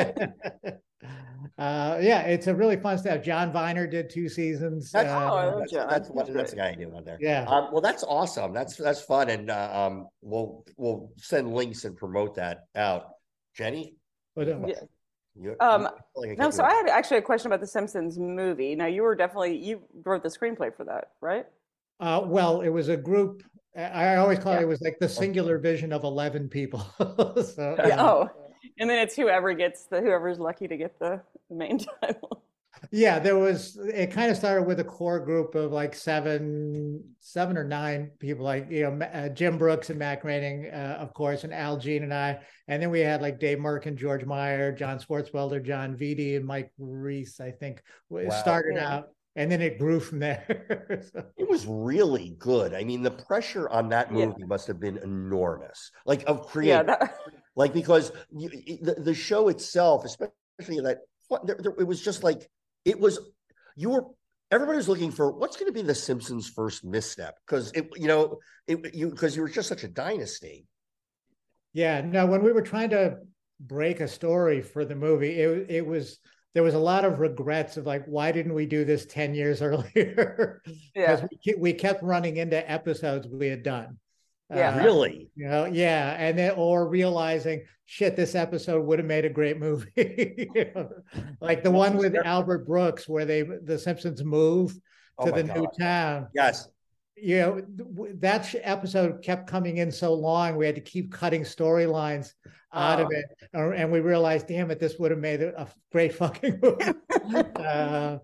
Speaker 6: uh, yeah, it's a really fun stuff. John Viner did two seasons.
Speaker 4: That's,
Speaker 6: Uh,
Speaker 5: Oh, I love
Speaker 4: that's,
Speaker 5: John.
Speaker 4: that's,
Speaker 5: He's
Speaker 4: that's,
Speaker 5: great.
Speaker 4: the guy I knew on there.
Speaker 6: yeah.
Speaker 4: Um, well, that's awesome. That's that's fun, and uh, um, we'll we'll send links and promote that out. Jenny,
Speaker 6: But, um,
Speaker 5: Yeah.
Speaker 4: you,
Speaker 5: Um,
Speaker 4: you- like I
Speaker 5: No,
Speaker 4: kept
Speaker 5: so
Speaker 4: you-
Speaker 5: I had actually a question about the Simpsons movie. Now, you were definitely you wrote the screenplay for that, right?
Speaker 6: Uh, well, it was a group. I I always call it,
Speaker 5: Yeah.
Speaker 6: it was like the singular vision of eleven people. so,
Speaker 5: Yeah.
Speaker 6: um,
Speaker 5: Oh, and then it's whoever gets the whoever's lucky to get the, the main title.
Speaker 6: yeah, there was, it kind of started with a core group of like seven, seven or nine people, like, you know, Ma- uh, Jim Brooks and Matt Groening, uh, of course, and Al Jean and I. And then we had like Dave Merkin, George Meyer, John Swartzwelder, John Vitti, and Mike Reese, I think, w-
Speaker 4: Wow.
Speaker 6: started
Speaker 5: Yeah.
Speaker 6: out. And then it grew from there. So-
Speaker 4: It was really good. I mean, the pressure on that
Speaker 5: Yeah.
Speaker 4: movie must have been enormous. Like of
Speaker 5: Yeah,
Speaker 4: creating,
Speaker 5: that,
Speaker 4: like because you, the, the show itself, especially that, there, there, it was just like it was. You were everybody was looking for what's going to be the Simpsons' first misstep because it, you know, it you because you were just such a dynasty.
Speaker 6: Yeah, no, when we were trying to break a story for the movie, it it was there was a lot of regrets of like, why didn't we do this ten years earlier? Because
Speaker 5: yeah,
Speaker 6: we, ke- we kept running into episodes we had done.
Speaker 5: Yeah.
Speaker 6: Uh,
Speaker 4: Really,
Speaker 6: You know, yeah, and then or realizing, shit, this episode would have made a great movie. You know, like the one with Albert Brooks, where they the Simpsons move
Speaker 4: Oh
Speaker 6: to
Speaker 4: my
Speaker 6: the new
Speaker 4: God.
Speaker 6: town.
Speaker 4: yes.
Speaker 6: You know, th- that sh- episode kept coming in so long, we had to keep cutting storylines out of
Speaker 5: Oh.
Speaker 6: it, Uh, and we realized, damn it, this would have made a, a great fucking movie. uh,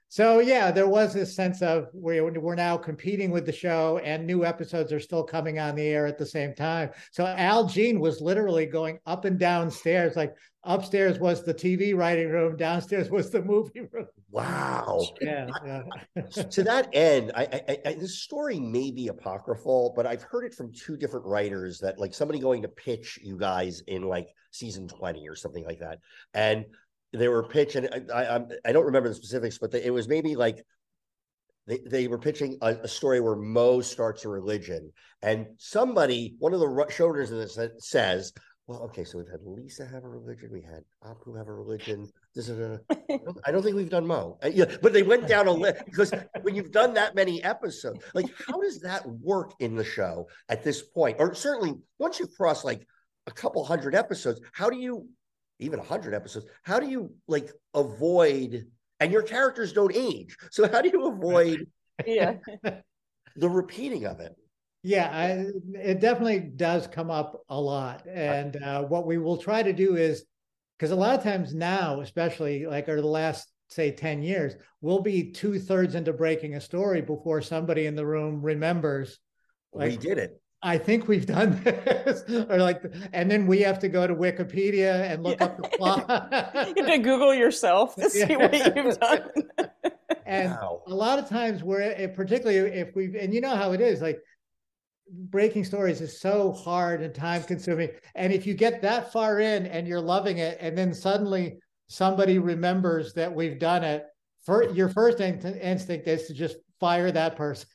Speaker 6: So yeah, there was this sense of we're, we're now competing with the show and new episodes are still coming on the air at the same time. So Al Jean was literally going up and down stairs. Like upstairs was the T V writing room, downstairs was the movie room.
Speaker 4: Wow.
Speaker 6: Yeah. yeah.
Speaker 4: To that end, I, I, I this story may be apocryphal, but I've heard it from two different writers that like somebody going to pitch you guys in like season twenty or something like that. And they were pitching, I, I, I don't remember the specifics, but they, it was maybe like they, they were pitching a, a story where Mo starts a religion. And somebody, one of the showrunners in this says, well, okay, so we've had Lisa have a religion, we had Apu have a religion. This is a, I don't think we've done Mo. Yeah, but they went down a list because when you've done that many episodes, like how does that work in the show at this point? Or certainly once you cross like a couple hundred episodes, how do you, even a hundred episodes, how do you like avoid, and your characters don't age, so how do you avoid
Speaker 5: yeah.
Speaker 4: the repeating of it?
Speaker 6: Yeah, I, it definitely does come up a lot. And uh, what we will try to do is, because a lot of times now, especially like over the last, say, ten years, we'll be two thirds into breaking a story before somebody in the room remembers. Like,
Speaker 4: we did it.
Speaker 6: I think we've done this, or like, and then we have to go to Wikipedia and look
Speaker 5: yeah.
Speaker 6: up the plot.
Speaker 5: You have to Google yourself to see yeah. what you've done.
Speaker 6: And wow. a lot of times we're, particularly if we've, and you know how it is, like breaking stories is so hard and time consuming. And if you get that far in and you're loving it, and then suddenly somebody remembers that we've done it, for your first in- instinct is to just fire that person.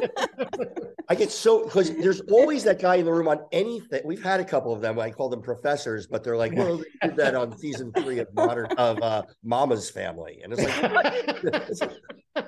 Speaker 4: I get so, because there's always that guy in the room on anything. We've had a couple of them. I call them professors, but they're like, well, they did that on season three of Modern of uh, Mama's Family, and it's like, it's like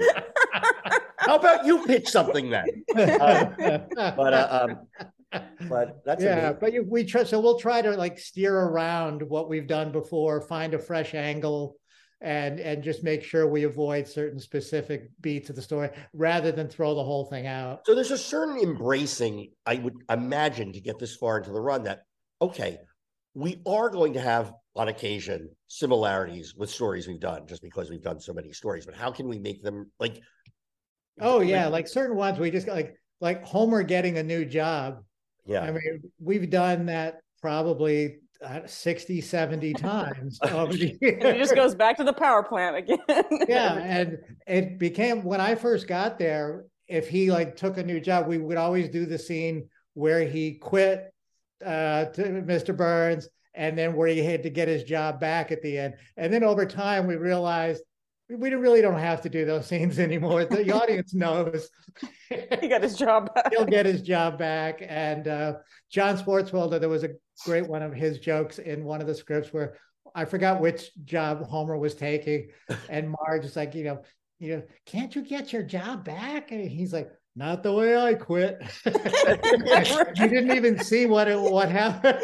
Speaker 4: how about you pitch something then? Uh, but uh, um, but that's
Speaker 6: yeah.
Speaker 4: amazing.
Speaker 6: But you, we try, so we'll try to like steer around what we've done before, find a fresh angle. And and just make sure we avoid certain specific beats of the story rather than throw the whole thing out.
Speaker 4: So there's a certain embracing, I would imagine, to get this far into the run that, okay, we are going to have on occasion similarities with stories we've done just because we've done so many stories, but how can we make them like,
Speaker 6: oh yeah, like certain ones we just like, like Homer getting a new job.
Speaker 4: Yeah.
Speaker 6: I mean, we've done that probably Uh, sixty, seventy times over the years.
Speaker 5: And it just goes back to the power plant again.
Speaker 6: Yeah. And it became, when I first got there, if he like took a new job, we would always do the scene where he quit uh, to Mister Burns and then where he had to get his job back at the end. And then over time, we realized we really don't have to do those scenes anymore. The audience knows.
Speaker 5: He got his job back.
Speaker 6: He'll get his job back. And uh, John Swartzwelder, there was a great one of his jokes in one of the scripts where I forgot which job Homer was taking. And Marge is like, you know, you know, can't you get your job back? And he's like, not the way I quit. You didn't even see what it, what happened.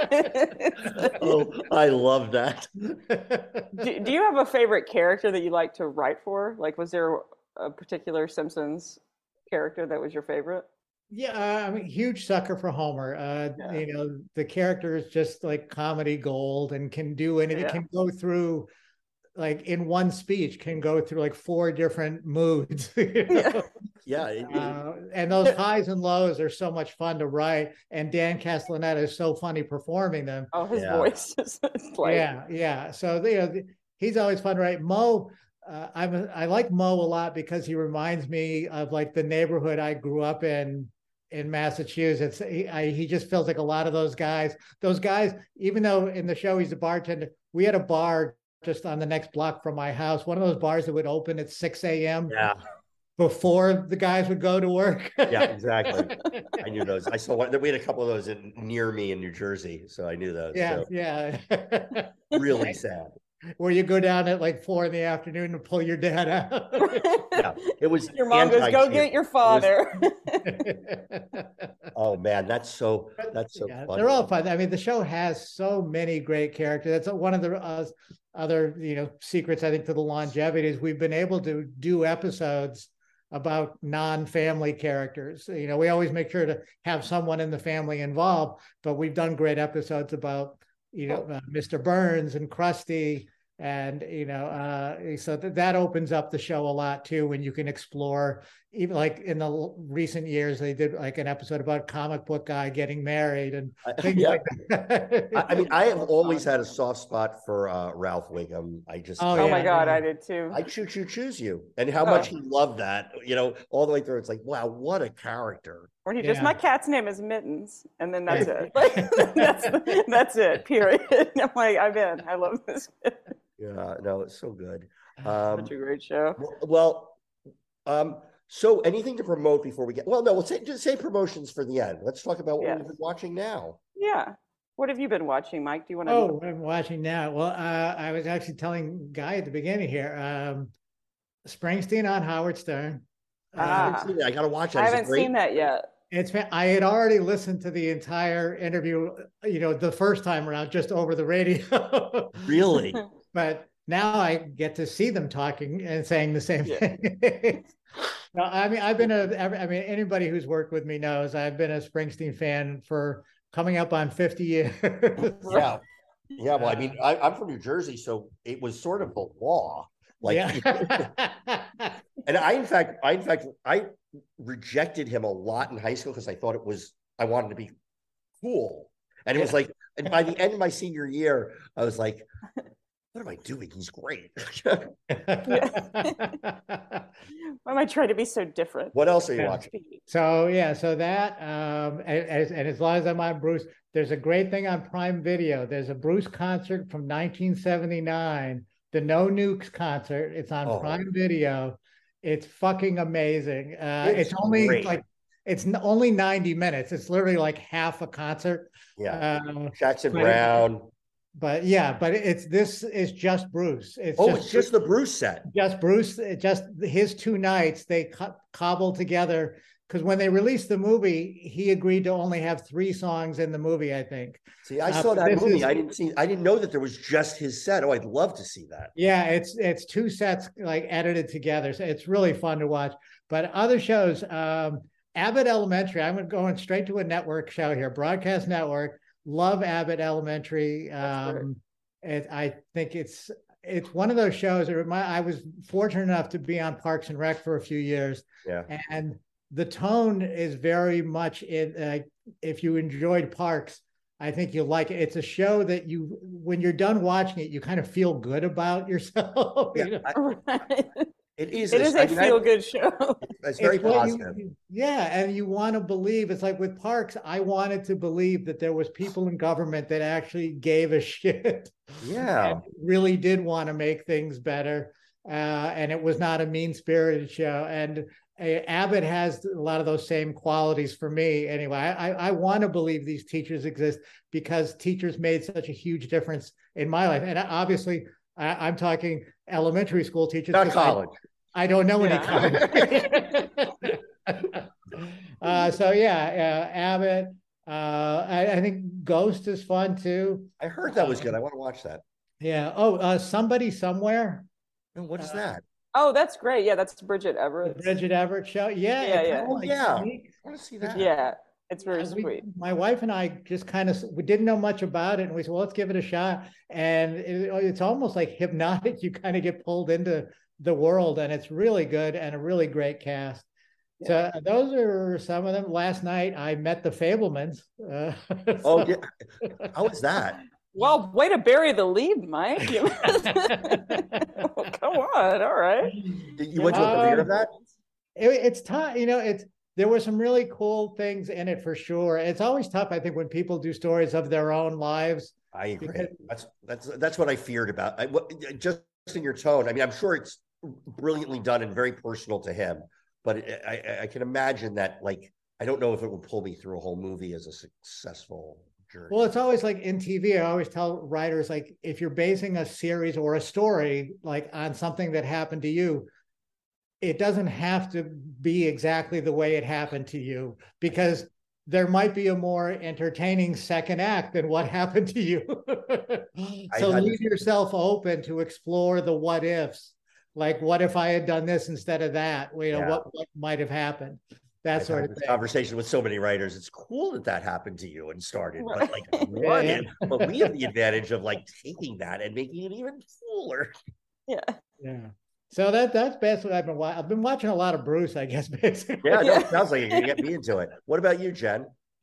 Speaker 4: Oh, I love that.
Speaker 5: do, do you have a favorite character that you like to write for? Like, was there a particular Simpsons character that was your favorite?
Speaker 6: Yeah, uh, I'm a huge sucker for Homer. Uh, yeah. You know, the character is just like comedy gold and can do anything. Yeah. Can go through, like in one speech, can go through like four different moods. You know?
Speaker 4: Yeah. It,
Speaker 6: uh, and those highs and lows are so much fun to write. And Dan Castellaneta is so funny performing them.
Speaker 5: Oh, his
Speaker 4: yeah.
Speaker 5: voice is like...
Speaker 6: Yeah, yeah. So, you know, he's always fun to write. Mo, uh, I'm a, I like Mo a lot because he reminds me of like the neighborhood I grew up in. In Massachusetts, he, I, he just feels like a lot of those guys. Those guys, even though in the show he's a bartender, we had a bar just on the next block from my house. One of those bars that would open at six a.m.
Speaker 4: Yeah,
Speaker 6: before the guys would go to work.
Speaker 4: Yeah, exactly. I knew those. I saw one. We had a couple of those in, near me in New Jersey, so I knew those.
Speaker 6: Yeah,
Speaker 4: so.
Speaker 6: yeah.
Speaker 4: Really sad.
Speaker 6: Where you go down at like four in the afternoon to pull your dad out.
Speaker 4: Yeah, it was.
Speaker 5: Your mom goes, "Go get your father."
Speaker 4: Was... Oh man, that's so. That's so.
Speaker 6: Yeah,
Speaker 4: funny.
Speaker 6: They're all fun. I mean, the show has so many great characters. That's one of the uh, other, you know, secrets I think to the longevity is we've been able to do episodes about non-family characters. You know, we always make sure to have someone in the family involved, but we've done great episodes about, you know, uh, Mister Burns and Krusty And, you know, uh, so th- that opens up the show a lot too, when you can explore, even like in the l- recent years, they did like an episode about comic book guy getting married and things
Speaker 4: yeah.
Speaker 6: like that.
Speaker 4: I, I mean, I have always had a soft spot for uh, Ralph Wiggum. I just,
Speaker 6: Oh,
Speaker 5: Oh
Speaker 6: yeah,
Speaker 5: my God,
Speaker 6: yeah.
Speaker 5: I did too.
Speaker 4: I choo choo choose you, and how
Speaker 5: Oh.
Speaker 4: much he loved that, you know, all the way through. It's like, wow, what a character.
Speaker 5: Or he just,
Speaker 6: Yeah.
Speaker 5: my cat's name is Mittens, and then that's
Speaker 6: Yeah.
Speaker 5: it. Like, that's that's it. Period. I'm like, I'm in. I love this.
Speaker 4: Yeah, no, it's so good. Um,
Speaker 5: Such a great show.
Speaker 4: well, um, so anything to promote before we get? Well, no, we'll say just say promotions for the end. Let's talk about what
Speaker 5: Yes.
Speaker 4: we've been watching now.
Speaker 5: Yeah. What have you been watching, Mike? Do you want to?
Speaker 6: Oh, I'm watching now. Well, uh, I was actually telling Guy at the beginning here, um, Springsteen on Howard Stern.
Speaker 4: I
Speaker 6: Uh,
Speaker 4: haven't
Speaker 5: Ah.
Speaker 4: seen it. I gotta watch it.
Speaker 5: I
Speaker 4: Is it
Speaker 5: haven't
Speaker 4: great?
Speaker 5: seen that yet.
Speaker 6: It's been, I had already listened to the entire interview, you know, the first time around, just over the radio.
Speaker 4: Really?
Speaker 6: But now I get to see them talking and saying the same
Speaker 5: Yeah.
Speaker 6: thing. No, I mean, I've been a, I mean, anybody who's worked with me knows I've been a Springsteen fan for coming up on fifty years.
Speaker 4: Yeah. Yeah. Well, I mean, I, I'm from New Jersey, so it was sort of the law. Like,
Speaker 6: yeah.
Speaker 4: and I, in fact, I, in fact, I rejected him a lot in high school because I thought it was, I wanted to be cool. And it was like, and by the end of my senior year, I was like, what am I doing? He's great.
Speaker 5: Why am I trying to be so different?
Speaker 4: What else are you
Speaker 6: Yeah.
Speaker 4: watching?
Speaker 6: So yeah, so that um, and, and, and as long as I'm on Bruce, there's a great thing on Prime Video. There's a Bruce concert from nineteen seventy-nine, the No Nukes concert. It's on
Speaker 4: Oh.
Speaker 6: Prime Video. It's fucking amazing. Uh,
Speaker 4: It's
Speaker 6: it's only
Speaker 4: great.
Speaker 6: like it's n- only ninety minutes. It's literally like half a concert.
Speaker 4: Yeah.
Speaker 6: Uh,
Speaker 4: Jackson
Speaker 6: but-
Speaker 4: Brown.
Speaker 6: but yeah, but it's this is just Bruce. It's
Speaker 4: Oh,
Speaker 6: just,
Speaker 4: it's just the Bruce set.
Speaker 6: just Bruce, it just his two nights they co- cobbled together, because when they released the movie, he agreed to only have three songs in the movie, I think.
Speaker 4: See, I
Speaker 6: Uh,
Speaker 4: saw that
Speaker 6: this
Speaker 4: movie.
Speaker 6: is-
Speaker 4: I didn't see. I didn't know that there was just his set. Oh, I'd love to see that.
Speaker 6: Yeah, it's it's two sets like edited together, so it's really fun to watch. But other shows, um, Abbott Elementary. I'm going straight to a network show here, broadcast network. Love Abbott Elementary.
Speaker 5: That's great.
Speaker 6: Um, it, I think it's it's one of those shows. That remind, I was fortunate enough to be on Parks and Rec for a few years,
Speaker 4: Yeah.
Speaker 6: and the tone is very much in. Uh, if you enjoyed Parks, I think you'll like it. It's a show that you, when you're done watching it, you kind of feel good about yourself. you
Speaker 4: Yeah,
Speaker 6: know?
Speaker 4: I-
Speaker 5: Right.
Speaker 4: it is.
Speaker 5: It is
Speaker 4: I
Speaker 5: a
Speaker 4: mean, I-
Speaker 5: feel-good show.
Speaker 4: It's very
Speaker 6: It's what you-
Speaker 4: positive.
Speaker 6: yeah, and you want to believe. It's like with Parks, I wanted to believe that there was people in government that actually gave a shit.
Speaker 4: Yeah.
Speaker 6: And really did want to make things better. Uh, and it was not a mean-spirited show. And uh, Abbott has a lot of those same qualities for me. Anyway, I, I want to believe these teachers exist because teachers made such a huge difference in my life. And obviously, I, I'm talking elementary school teachers.
Speaker 4: Not
Speaker 6: 'cause I-
Speaker 4: college.
Speaker 6: I don't know any
Speaker 5: Yeah.
Speaker 6: college. uh, so yeah, uh, Abbott. Uh, I, I think Ghost is fun too.
Speaker 4: I heard that was good. I want to watch that.
Speaker 6: Yeah. Oh, uh, Somebody Somewhere.
Speaker 4: Oh, what is
Speaker 6: Uh,
Speaker 4: that?
Speaker 5: Oh, that's great. Yeah, that's Bridget
Speaker 6: The
Speaker 5: Everett.
Speaker 6: Bridget Everett show. Yeah.
Speaker 5: Yeah,
Speaker 6: it
Speaker 5: yeah.
Speaker 6: kinda
Speaker 4: Oh,
Speaker 6: like
Speaker 4: yeah.
Speaker 6: sneak-
Speaker 4: I want to see that.
Speaker 5: Yeah, it's very
Speaker 6: Yeah, we-
Speaker 5: sweet.
Speaker 6: my wife and I just kind of we didn't know much about it, and we said, "Well, let's give it a shot." And it, it's almost like hypnotic. You kind of get pulled into the world, and it's really good and a really great cast. So those are some of them. Last night I met the Fablemans. Uh,
Speaker 4: Oh,
Speaker 6: so-
Speaker 4: yeah. How is that?
Speaker 5: Well, way to bury the lead, Mike. You- Well, come on. All right.
Speaker 4: Did you went to a premiere of that?
Speaker 6: it, it's tough, you know. It's there were some really cool things in it for sure. It's always tough, I think, when people do stories of their own lives.
Speaker 4: I agree.
Speaker 6: Because-
Speaker 4: That's that's that's what I feared about. I, what, just in your tone. I mean, I'm sure it's brilliantly done and very personal to him, but it, I, I can imagine that. Like, I don't know if it would pull me through a whole movie as a successful journey.
Speaker 6: Well, it's always like in T V. I always tell writers, like, if you're basing a series or a story like on something that happened to you, it doesn't have to be exactly the way it happened to you, because there might be a more entertaining second act than what happened to you. So
Speaker 4: I- I-
Speaker 6: leave yourself open to explore the what ifs. Like, what if I had done this instead of that? You know,
Speaker 4: Yeah.
Speaker 6: what, what might have happened? that
Speaker 4: I've
Speaker 6: sort
Speaker 4: had
Speaker 6: of
Speaker 4: this
Speaker 6: thing.
Speaker 4: conversation with so many writers. It's cool that that happened to you and started, but
Speaker 5: Right.
Speaker 4: like, what
Speaker 6: Yeah.
Speaker 4: if- but we have the advantage of like taking that and making it even cooler.
Speaker 5: Yeah.
Speaker 6: Yeah. So that that's basically what I've been watching. I've been watching a lot of Bruce, I guess, basically.
Speaker 4: Yeah, no,
Speaker 5: Yeah.
Speaker 4: it sounds like you're gonna get me into it. What about you, Jen?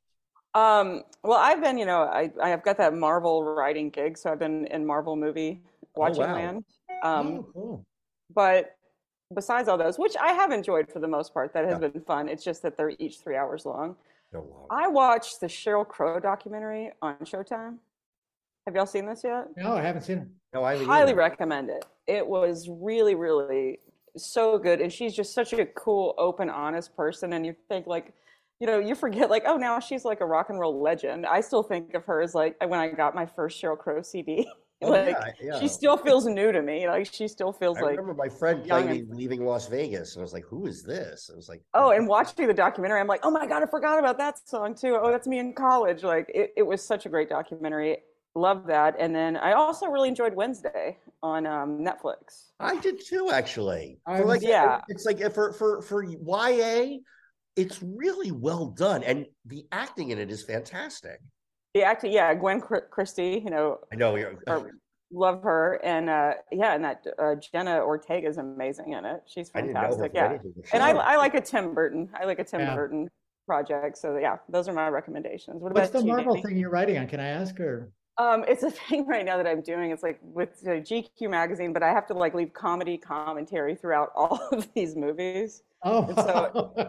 Speaker 5: Um, well, I've been, you know, I I've got that Marvel writing gig, so I've been in Marvel movie watching
Speaker 4: wow.
Speaker 5: land. Um,
Speaker 6: Oh, cool.
Speaker 5: but besides all those, which I have enjoyed for the most part, that has
Speaker 4: Yeah.
Speaker 5: been fun. It's just that they're each three hours long.
Speaker 4: No longer.
Speaker 5: I watched the Sheryl Crow documentary on Showtime. Have y'all seen this yet?
Speaker 6: No, I haven't seen it.
Speaker 4: No, I haven't
Speaker 5: Highly
Speaker 4: either.
Speaker 5: recommend it. It was really, really so good. And she's just such a cool, open, honest person. And you think like, you know, you forget like, oh, now she's like a rock and roll legend. I still think of her as like when I got my first Sheryl Crow C D.
Speaker 4: Oh,
Speaker 5: like
Speaker 4: yeah, yeah.
Speaker 5: she still feels new to me. Like she still feels
Speaker 4: I
Speaker 5: like
Speaker 4: remember my friend
Speaker 5: young
Speaker 4: playing
Speaker 5: and-
Speaker 4: me leaving Las Vegas, and I was like, "Who is this?" I was like,
Speaker 5: oh, and watching the documentary, I'm like, oh my God, I forgot about that song too. Oh, that's me in college. Like it, it was such a great documentary. Love that. And then I also really enjoyed Wednesday on um, Netflix.
Speaker 4: I did too, actually.
Speaker 6: I
Speaker 4: For like,
Speaker 5: yeah.
Speaker 4: it's like for for for Y A, it's really well done, and the acting in it is fantastic.
Speaker 5: The acting, yeah, Gwen Chr- Christie, you know,
Speaker 4: I know you're.
Speaker 5: or- love her. And uh, yeah, and that uh, Jenna Ortega is amazing in it. She's
Speaker 4: I didn't know her
Speaker 5: fantastic.
Speaker 4: from
Speaker 5: Yeah.
Speaker 4: anything, but
Speaker 5: And I,
Speaker 4: she's-
Speaker 5: I like a Tim Burton. I like a Tim
Speaker 6: Yeah.
Speaker 5: Burton project. So yeah, those are my recommendations. What
Speaker 6: What's
Speaker 5: about
Speaker 6: the
Speaker 5: you,
Speaker 6: Marvel
Speaker 5: Danny?
Speaker 6: thing you're writing on? Can I ask her?
Speaker 5: Um, it's a thing right now that I'm doing. It's like with uh, G Q magazine, but I have to like leave comedy commentary throughout all of these movies.
Speaker 6: Oh,
Speaker 5: And so-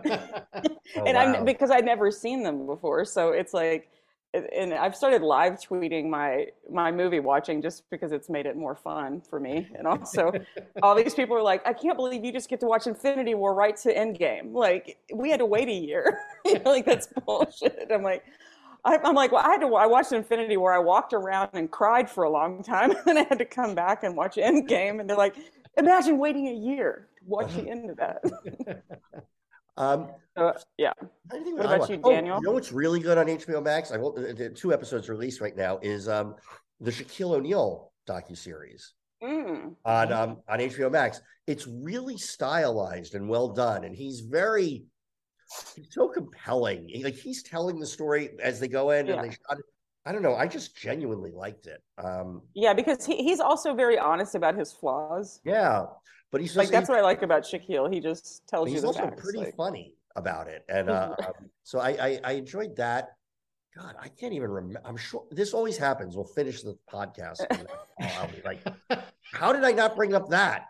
Speaker 4: Oh,
Speaker 5: and
Speaker 4: wow.
Speaker 5: I'm because I'd never seen them before, so it's like, and I've started live tweeting my my movie watching just because it's made it more fun for me. And also, all these people are like, I can't believe you just get to watch Infinity War right to Endgame. Like we had to wait a year. You know, like that's bullshit. I'm like. I- I'm like, well, I had to. I watched Infinity War. I walked around and cried for a long time, and then I had to come back and watch Endgame. And they're like, imagine waiting a year to watch the end of that.
Speaker 4: um,
Speaker 5: So, yeah.
Speaker 4: anything
Speaker 5: What
Speaker 4: that I
Speaker 5: about
Speaker 4: wa-
Speaker 5: you,
Speaker 4: oh,
Speaker 5: Daniel?
Speaker 4: you know what's really good on H B O Max? I will. The two episodes released right now is um the Shaquille O'Neal docuseries
Speaker 5: Mm.
Speaker 4: on um on H B O Max. It's really stylized and well done, and he's very he's so compelling. He- like he's telling the story as they go in,
Speaker 5: Yeah.
Speaker 4: and they shot it. I don't know. I just genuinely liked it. Um,
Speaker 5: Yeah, because he, he's also very honest about his flaws.
Speaker 4: yeah, but he's
Speaker 5: Like
Speaker 4: just,
Speaker 5: that's
Speaker 4: he's,
Speaker 5: what I like about Shaquille. He just tells you
Speaker 4: he's
Speaker 5: the
Speaker 4: also
Speaker 5: facts.
Speaker 4: pretty
Speaker 5: like-
Speaker 4: funny about it, and uh, um, so I, I I enjoyed that. God, I can't even remember. I'm sure this always happens. We'll finish the podcast. And I'll be like, how did I not bring up that?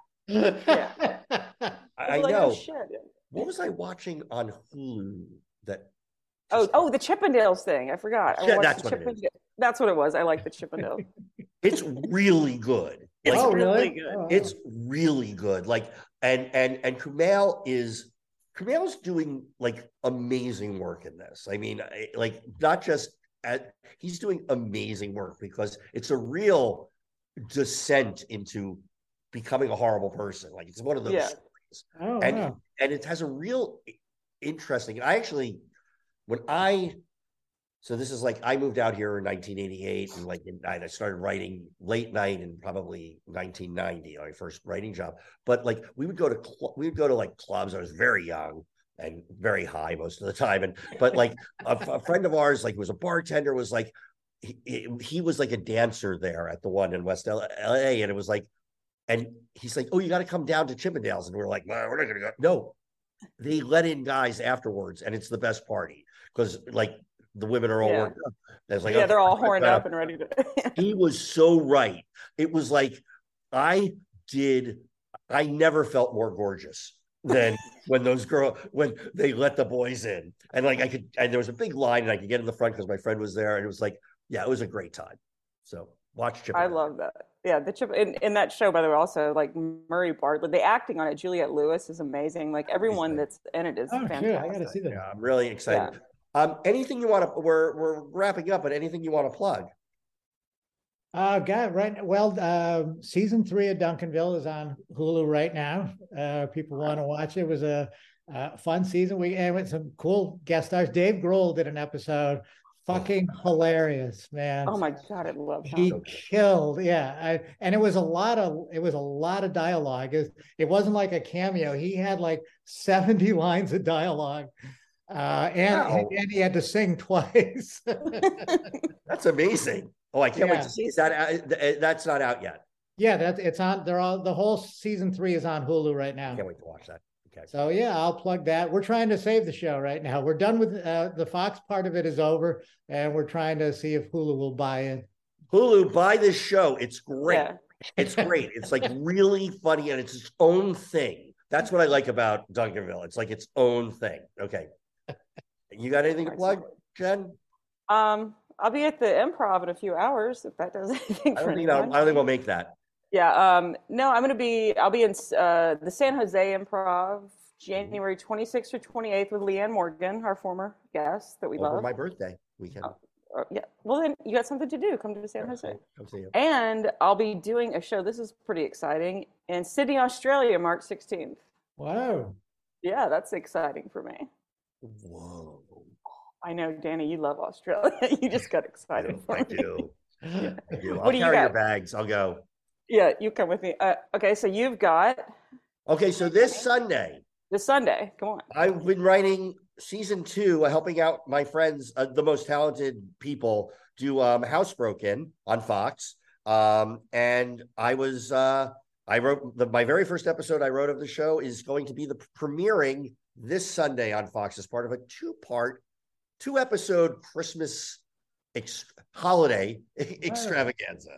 Speaker 4: I, I
Speaker 5: You're like,
Speaker 4: know.
Speaker 5: oh, shit.
Speaker 4: What was I watching on Hulu that?
Speaker 5: Oh,
Speaker 4: just-
Speaker 5: oh, the Chippendales thing. I forgot. I
Speaker 4: Yeah,
Speaker 5: watched
Speaker 4: that's
Speaker 5: the
Speaker 4: what it is.
Speaker 5: Chippendale- That's what it was. I like the Chippendale.
Speaker 4: It's really good.
Speaker 5: It's
Speaker 6: Oh,
Speaker 5: really
Speaker 6: really?
Speaker 5: good.
Speaker 6: Oh,
Speaker 4: It's really good. Like, and and and Kumail is Kumail's doing like amazing work in this. I mean, I- like not just at he's doing amazing work because it's a real descent into becoming a horrible person. Like it's one of those
Speaker 5: Yeah.
Speaker 4: stories.
Speaker 6: oh,
Speaker 4: and
Speaker 6: wow.
Speaker 4: and it has a real interesting. I actually, when I, so this is like I moved out here in nineteen eighty-eight, and like in, I started writing late night in probably nineteen ninety, my first writing job. But like we would go to cl- we would go to like clubs. I was very young and very high most of the time, and but like a, a friend of ours, like who was a bartender, was like he, he he was like a dancer there at the one in West L A, and it was like. And he's like, "Oh, you got to come down to Chippendales," and we we're like, "No, we're not gonna go." No, they let in guys afterwards, and it's the best party because like the women are all
Speaker 5: Yeah.
Speaker 4: worked up. It's like,
Speaker 5: yeah,
Speaker 4: okay,
Speaker 5: they're all
Speaker 4: I
Speaker 5: horned
Speaker 4: gotta-
Speaker 5: up and ready to.
Speaker 4: He was so right. It was like I did. I never felt more gorgeous than when those girls when they let the boys in, and like I could, and there was a big line, and I could get in the front because my friend was there, and it was like, yeah, it was a great time. So watch Chippendales.
Speaker 5: I love that. Yeah, the chip in, in that show, by the way, also like Murray Bartlett, the acting on it, Juliette Lewis is amazing. Like everyone
Speaker 4: Amazing.
Speaker 5: that's in it is
Speaker 6: Oh,
Speaker 5: fantastic.
Speaker 6: sure. I got to see that.
Speaker 4: Yeah, I'm really excited. Um, anything you want to? We're we're wrapping up, but anything you want to plug?
Speaker 6: Uh, God, right. Well, uh, season three of Duncanville is on Hulu right now. Uh, people want to watch it. It was a, uh fun season. We and with some cool guest stars. Dave Grohl did an episode. Fucking hilarious, man.
Speaker 5: Oh my God, I love
Speaker 6: He
Speaker 5: him.
Speaker 6: killed, yeah. I, and it was a lot of it was a lot of dialogue. It, it wasn't like a cameo. He had like seventy lines of dialogue. Uh, and,
Speaker 4: Wow.
Speaker 6: and he had to sing twice.
Speaker 4: That's amazing. Oh, I can't
Speaker 6: Yeah.
Speaker 4: wait to see it. That uh, that's not out yet.
Speaker 6: Yeah, that it's on. They're all the whole season three is on Hulu right now.
Speaker 4: Can't wait to watch that. Okay.
Speaker 6: So yeah, I'll plug that. We're trying to save the show right now. We're done with uh, the Fox part of it is over, and we're trying to see if Hulu will buy in.
Speaker 4: Hulu, buy this show. It's great.
Speaker 5: Yeah.
Speaker 4: It's great. It's like really funny, and it's its own thing. That's what I like about Duncanville. It's like its own thing. Okay. You got anything to plug, Jen?
Speaker 5: Um, I'll be at the Improv in a few hours if that does anything
Speaker 4: I
Speaker 5: for
Speaker 4: don't think I'll,
Speaker 5: anyone.
Speaker 4: I don't think we'll make that.
Speaker 5: Yeah. Um, no, I'm going to be. I'll be in uh, the San Jose Improv January twenty-sixth or twenty-eighth with Leanne Morgan, our former guest that we
Speaker 4: Over
Speaker 5: love.
Speaker 4: my birthday weekend.
Speaker 5: Oh. Uh, yeah. Well, then you got something to do. Come to San
Speaker 4: Come
Speaker 5: Jose.
Speaker 4: see- Come see you.
Speaker 5: And I'll be doing a show. This is pretty exciting in Sydney, Australia, March sixteenth.
Speaker 6: Wow.
Speaker 5: Yeah, that's exciting for me.
Speaker 4: Whoa.
Speaker 5: I know, Danny, you love Australia. You just got excited for
Speaker 4: I
Speaker 5: me.
Speaker 4: do. I do. I'll
Speaker 5: What do you
Speaker 4: carry your
Speaker 5: got?
Speaker 4: bags. I'll go.
Speaker 5: Yeah, you come with me. Uh, okay, so you've got
Speaker 4: Okay, so this Sunday,
Speaker 5: this Sunday. Come on.
Speaker 4: I've been writing season two, uh, helping out my friends, uh, the most talented people, do um, Housebroken on Fox. Um, and I was, uh, I wrote the, my very first episode I wrote of the show is going to be the premiering this Sunday on Fox as part of a two-part, two-episode Christmas ex- holiday extravaganza.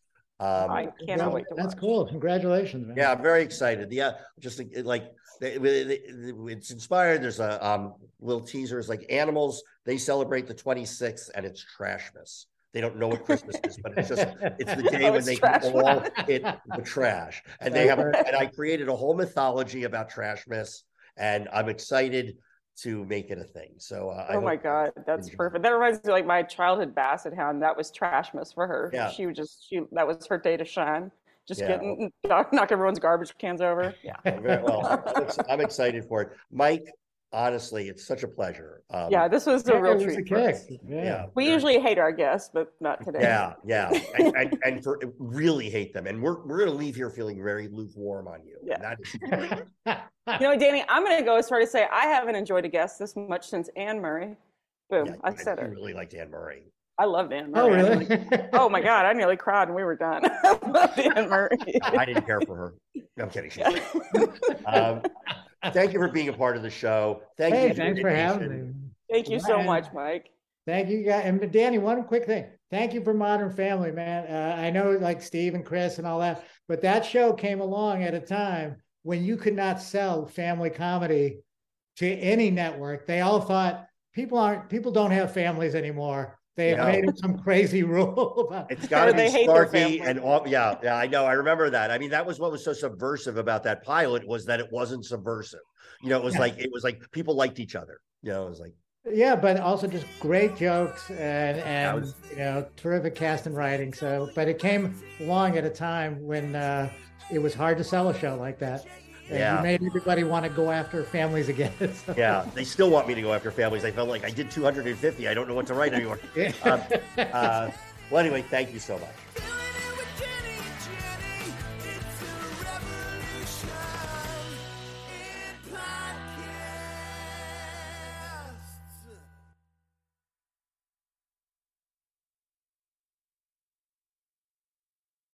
Speaker 4: Um,
Speaker 5: I cannot
Speaker 6: Well,
Speaker 5: wait to
Speaker 6: that's
Speaker 5: watch.
Speaker 6: cool. Congratulations, man.
Speaker 4: Yeah, I'm very excited. Yeah, just like, like they- they- it's inspired. There's a um, little teasers like animals. They celebrate the twenty-sixth, and it's Trashmas. They don't know what Christmas is, but it's just it's the day
Speaker 5: Oh,
Speaker 4: when
Speaker 5: it's
Speaker 4: they can
Speaker 5: Trashmas.
Speaker 4: all hit the trash. And they have, and I created a whole mythology about Trashmas, and I'm excited to make it a thing. So uh, I
Speaker 5: Oh my
Speaker 4: hope-
Speaker 5: God, that's
Speaker 4: enjoy.
Speaker 5: perfect. That reminds me of like my childhood Basset Hound. That was Trashmas for her.
Speaker 4: Yeah.
Speaker 5: She would just she that was her day to shine. Just
Speaker 4: Yeah.
Speaker 5: getting knock everyone's garbage cans over. Yeah.
Speaker 4: I'm very- well, I'm, ex- I'm excited for it, Mike. Honestly, it's such a pleasure. Um,
Speaker 5: Yeah, this was a
Speaker 6: Yeah,
Speaker 5: real
Speaker 6: it was
Speaker 5: treat.
Speaker 6: a
Speaker 5: for us.
Speaker 6: kick.
Speaker 4: yeah.
Speaker 6: Yeah.
Speaker 5: We
Speaker 4: very-
Speaker 5: usually hate our guests, but not today.
Speaker 4: Yeah, yeah, and, and, and for really hate them, and we're we're gonna leave here feeling very lukewarm on you.
Speaker 5: Yeah.
Speaker 4: And that-
Speaker 5: You know, Danny, I'm going to go as far to say I haven't enjoyed a guest this much since Anne Murray. Boom,
Speaker 4: yeah,
Speaker 5: I said
Speaker 4: you
Speaker 5: it.
Speaker 4: really liked Anne Murray.
Speaker 5: I loved Anne
Speaker 6: Oh,
Speaker 5: Murray.
Speaker 6: really?
Speaker 5: Oh my God, I nearly cried when we were done. I loved Anne Murray.
Speaker 4: I didn't care for her. No, I'm kidding. She's great. um, thank you for being a part of the show. Thank
Speaker 6: Hey,
Speaker 4: you.
Speaker 6: thanks for having me.
Speaker 5: Thank you so
Speaker 6: Man.
Speaker 5: much, Mike.
Speaker 6: Thank you, guys. And Danny, one quick thing. Thank you for Modern Family, man. Uh, I know like Steve and Chris and all that, but that show came along at a time when you could not sell family comedy to any network. They all thought people aren't people don't have families anymore. They have
Speaker 4: No.
Speaker 6: made it some crazy rule about
Speaker 4: It's got to
Speaker 5: Or
Speaker 4: be
Speaker 5: they hate their
Speaker 4: snarky
Speaker 5: family.
Speaker 4: and all, yeah, yeah. I know. I remember that. I mean, that was what was so subversive about that pilot was that it wasn't subversive. You know, it was
Speaker 6: Yeah.
Speaker 4: like it was like people liked each other. You know, it was like
Speaker 6: yeah, but also just great jokes and and
Speaker 4: was-
Speaker 6: you know terrific cast and writing. So, but it came along at a time when uh, it was hard to sell a show like that. And
Speaker 4: Yeah.
Speaker 6: you made everybody want to go after families again. So,
Speaker 4: yeah, they still want me to go after families. I felt like I did two hundred fifty. I don't know what to write anymore.
Speaker 6: yeah.
Speaker 4: Um, uh, well, anyway, thank you so much.
Speaker 3: You